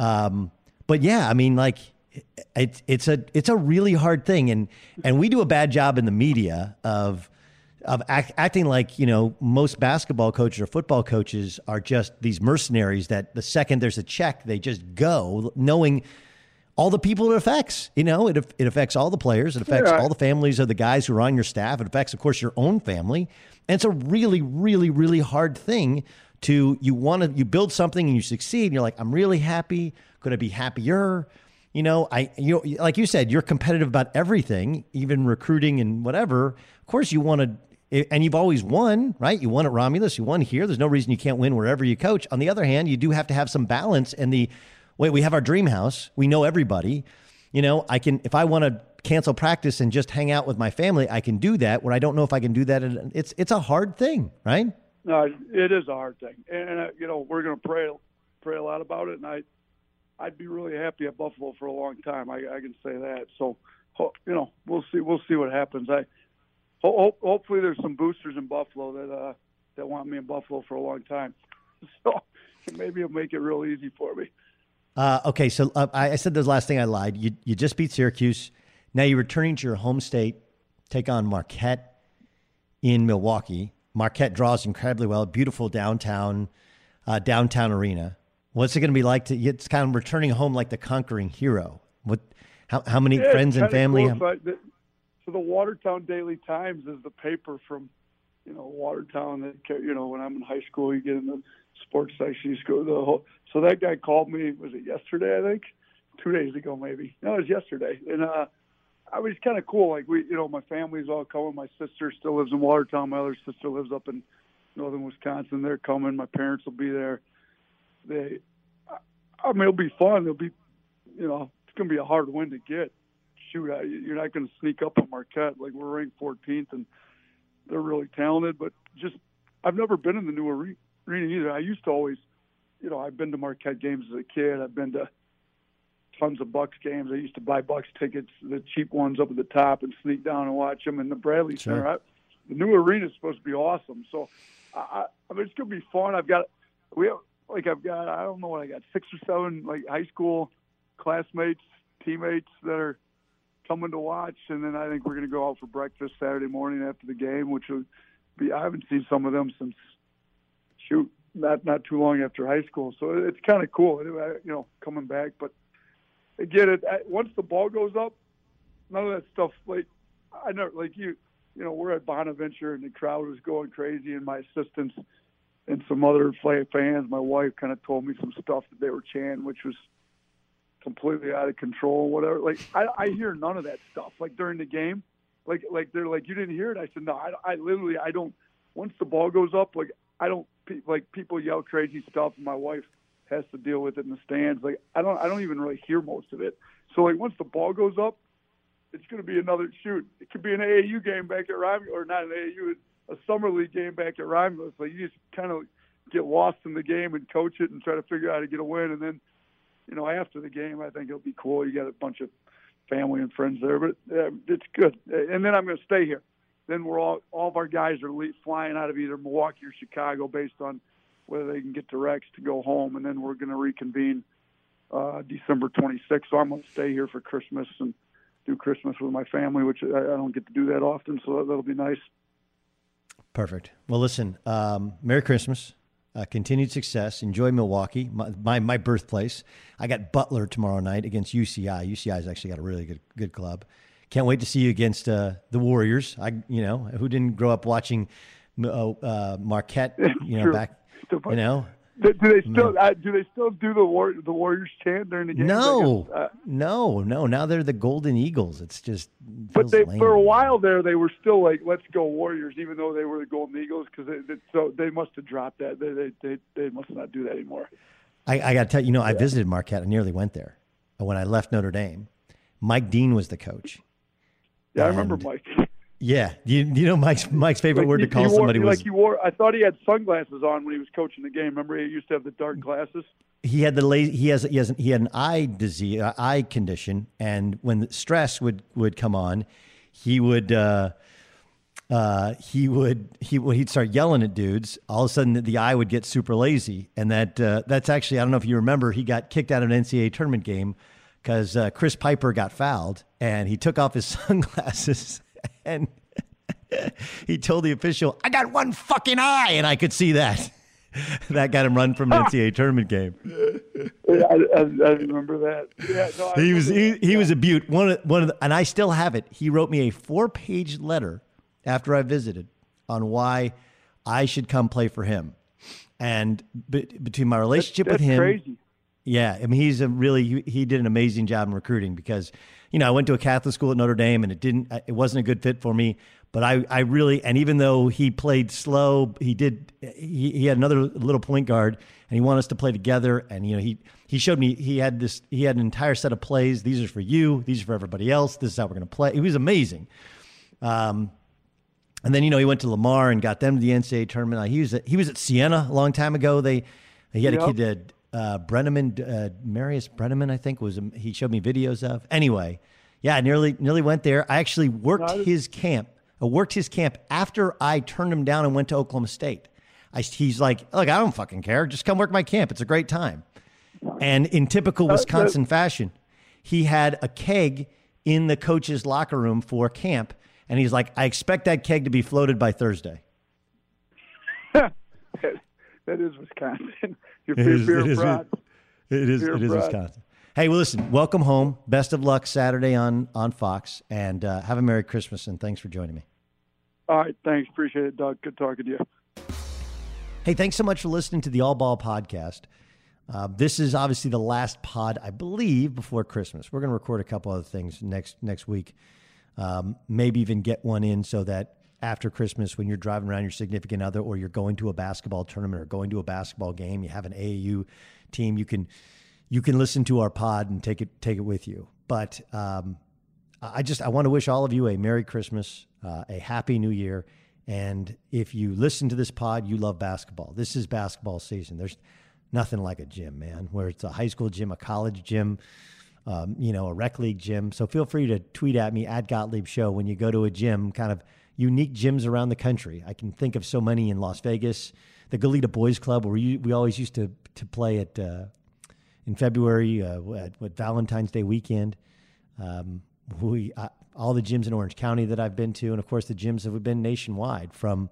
But yeah, I mean, like it's a really hard thing. And we do a bad job in the media of acting like, you know, most basketball coaches or football coaches are just these mercenaries that the second there's a check, they just go, knowing all the people it affects. You know, it affects all the players. It affects all the families of the guys who are on your staff. It affects, of course, your own family. And it's a really, really, really hard thing you build something and you succeed. And you're like, I'm really happy. Could I be happier? You know, like you said, you're competitive about everything, even recruiting and whatever. Of course, you want to. And you've always won, right? You won at Romulus. You won here. There's no reason you can't win wherever you coach. On the other hand, you do have to have some balance. And we have our dream house. We know everybody. You know, if I want to cancel practice and just hang out with my family, I can do that. Where I don't know if I can do that. It's a hard thing, right? No, it is a hard thing. And you know, we're going to pray a lot about it. And I'd be really happy at Buffalo for a long time. I can say that. So, you know, we'll see what happens. Hopefully there's some boosters in Buffalo that want me in Buffalo for a long time. So maybe it'll make it real easy for me. Okay, so I said the last thing I lied. You just beat Syracuse. Now you're returning to your home state, take on Marquette in Milwaukee. Marquette draws incredibly well. Beautiful downtown arena. What's it going to be like it's kind of returning home like the conquering hero? How many friends and family? So the Watertown Daily Times is the paper from, you know, Watertown. That, you know, when I'm in high school, you get in the sports section. You go to the whole. So that guy called me. Was it yesterday? I think 2 days ago, maybe. No, it was yesterday. And I was kind of cool. Like my family's all coming. My sister still lives in Watertown. My other sister lives up in northern Wisconsin. They're coming. My parents will be there. I mean, it'll be fun. It'll be, you know, it's going to be a hard win to get. Shoot, you're not going to sneak up on Marquette. Like, we're ranked 14th, and they're really talented. But just, I've never been in the new arena either. I used to always, you know, I've been to Marquette games as a kid. I've been to tons of Bucks games. I used to buy Bucks tickets, the cheap ones up at the top, and sneak down and watch them in the Bradley Center. The new arena is supposed to be awesome. So, I mean, it's going to be fun. I don't know what I got, 6 or 7 like high school classmates, teammates that are coming to watch, and then I think we're going to go out for breakfast Saturday morning after the game, which would be, I haven't seen some of them since not too long after high school. So it's kind of cool, you know, coming back. But again, once the ball goes up, none of that stuff. Like I know, like you know, we're at Bonaventure and the crowd was going crazy, and my assistants and some other fans, my wife kind of told me some stuff that they were chanting, which was completely out of control, whatever. Like I hear none of that stuff. Like during the game, like they're like, you didn't hear it? I said, no, I literally, I don't, once the ball goes up, like, I don't, like, people yell crazy stuff, and my wife has to deal with it in the stands. Like, I don't even really hear most of it. So, like, once the ball goes up, it's going to be another shoot. It could be an AAU game back at Romulus, or not an AAU, a summer league game back at Romulus. Like, you just kind of get lost in the game and coach it and try to figure out how to get a win. And then, you know, after the game, I think it'll be cool. You got a bunch of family and friends there, but it's good. And then I'm going to stay here. Then we're all of our guys are flying out of either Milwaukee or Chicago based on whether they can get directs to go home. And then we're going to reconvene December 26th. So I'm going to stay here for Christmas and do Christmas with my family, which I don't get to do that often. So that'll be nice. Perfect. Well, listen, Merry Christmas. Continued success. Enjoy Milwaukee, my birthplace. I got Butler tomorrow night against UCI. UCI's actually got a really good club. Can't wait to see you against the Warriors. Who didn't grow up watching Marquette? Back. Do they still do the Warriors chant during the game? No. Now they're the Golden Eagles. It's just. But for a while there, they were still like, "Let's go Warriors," even though they were the Golden Eagles, because they must have dropped that. They must not do that anymore. I got to tell you, I visited Marquette. I nearly went there when I left Notre Dame. Mike Dean was the coach. Yeah, I remember Mike. Yeah, you know Mike's favorite word to call somebody was I thought he had sunglasses on when he was coaching the game. Remember, he used to have the dark glasses. He had he had an eye disease, eye condition, and when the stress would come on, he'd start yelling at dudes. All of a sudden, the eye would get super lazy, and that's actually, I don't know if you remember, he got kicked out of an NCAA tournament game because Chris Piper got fouled, and he took off his sunglasses. And he told the official, "I got one fucking eye," and I could see that. That got him run from an NCAA tournament game. I remember that. Yeah, no, he was a beaut. And I still have it. He wrote me a 4-page letter after I visited on why I should come play for him. And between my relationship with him, crazy. Yeah, I mean, he did an amazing job in recruiting because, I went to a Catholic school at Notre Dame and it wasn't a good fit for me. But I really, and even though he played slow, he had another little point guard and he wanted us to play together. And, he showed me, he had an entire set of plays. These are for you. These are for everybody else. This is how we're going to play. He was amazing. And then, he went to Lamar and got them to the NCAA tournament. He was at Siena a long time ago. He had a kid, Brenneman, Marius Brenneman, I think he showed me videos of. Anyway, yeah, I nearly went there. I actually worked his camp. I worked his camp after I turned him down and went to Oklahoma State. He's like, look, I don't fucking care. Just come work my camp. It's a great time. And in typical Wisconsin fashion, he had a keg in the coach's locker room for camp. And he's like, I expect that keg to be floated by Thursday. That is Wisconsin. It is Wisconsin. Hey, well, listen, welcome home. Best of luck Saturday on Fox, and have a Merry Christmas, and thanks for joining me. All right, thanks. Appreciate it, Doug. Good talking to you. Hey, thanks so much for listening to the All Ball podcast. This is obviously the last pod, I believe, before Christmas. We're going to record a couple other things next week, maybe even get one in so that after Christmas, when you're driving around your significant other or you're going to a basketball tournament or going to a basketball game, you have an AAU team, you can listen to our pod and take it with you. But I want to wish all of you a Merry Christmas, a Happy New Year. And if you listen to this pod, you love basketball. This is basketball season. There's nothing like a gym, man, where it's a high school gym, a college gym, a rec league gym. So feel free to tweet at me at Gottlieb Show when you go to a gym, kind of unique gyms around the country. I can think of so many in Las Vegas, the Goleta Boys Club, where we always used to play at in February, at Valentine's Day weekend. All the gyms in Orange County that I've been to, and of course the gyms that have been nationwide, from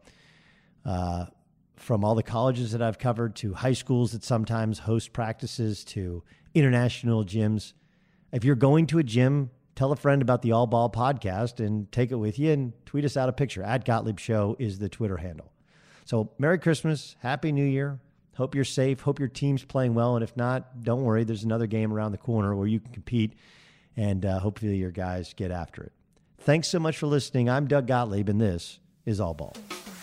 all the colleges that I've covered to high schools that sometimes host practices to international gyms. If you're going to a gym, tell a friend about the All Ball podcast and take it with you and tweet us out a picture. At Gottlieb Show is the Twitter handle. So Merry Christmas, Happy New Year. Hope you're safe. Hope your team's playing well. And if not, don't worry. There's another game around the corner where you can compete, and hopefully your guys get after it. Thanks so much for listening. I'm Doug Gottlieb, and this is All Ball.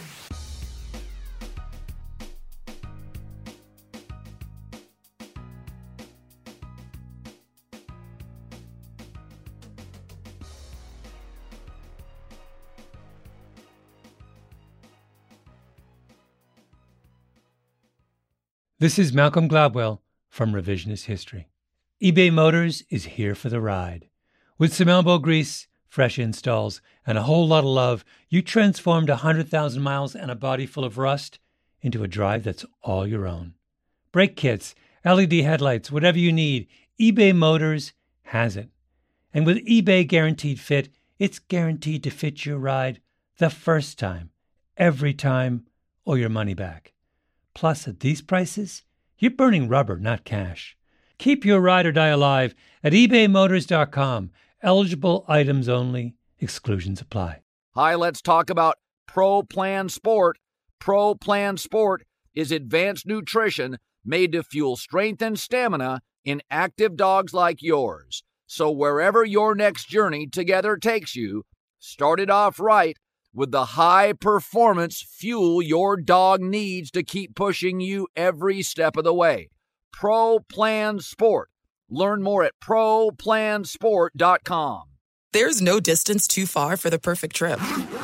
This is Malcolm Gladwell from Revisionist History. eBay Motors is here for the ride. With some elbow grease, fresh installs, and a whole lot of love, you transformed 100,000 miles and a body full of rust into a drive that's all your own. Brake kits, LED headlights, whatever you need, eBay Motors has it. And with eBay Guaranteed Fit, it's guaranteed to fit your ride the first time, every time, or your money back. Plus, at these prices, you're burning rubber, not cash. Keep your ride or die alive at ebaymotors.com. Eligible items only. Exclusions apply. Hi, let's talk about Pro Plan Sport. Pro Plan Sport is advanced nutrition made to fuel strength and stamina in active dogs like yours. So wherever your next journey together takes you, start it off right with the high-performance fuel your dog needs to keep pushing you every step of the way. Pro Plan Sport. Learn more at ProPlansport.com. There's no distance too far for the perfect trip.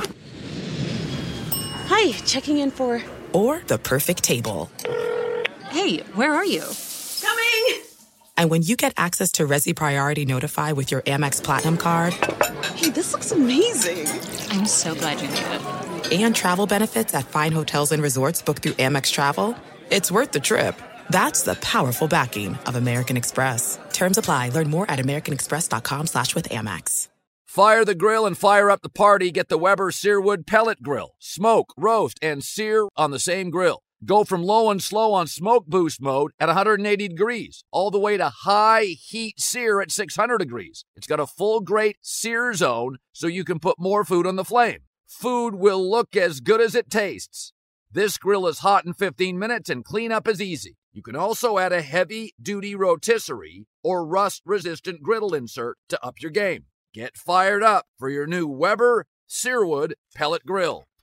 Hi, checking in for... Or the perfect table. Hey, where are you? Coming! And when you get access to Resi Priority Notify with your Amex Platinum card... Hey, this looks amazing. I'm so glad you made it. And travel benefits at fine hotels and resorts booked through Amex Travel, it's worth the trip. That's the powerful backing of American Express. Terms apply. Learn more at americanexpress.com/withAmex. Fire the grill and fire up the party. Get the Weber Searwood Pellet Grill. Smoke, roast, and sear on the same grill. Go from low and slow on smoke boost mode at 180 degrees, all the way to high heat sear at 600 degrees. It's got a full grate sear zone so you can put more food on the flame. Food will look as good as it tastes. This grill is hot in 15 minutes and cleanup is easy. You can also add a heavy-duty rotisserie or rust-resistant griddle insert to up your game. Get fired up for your new Weber Searwood Pellet Grill.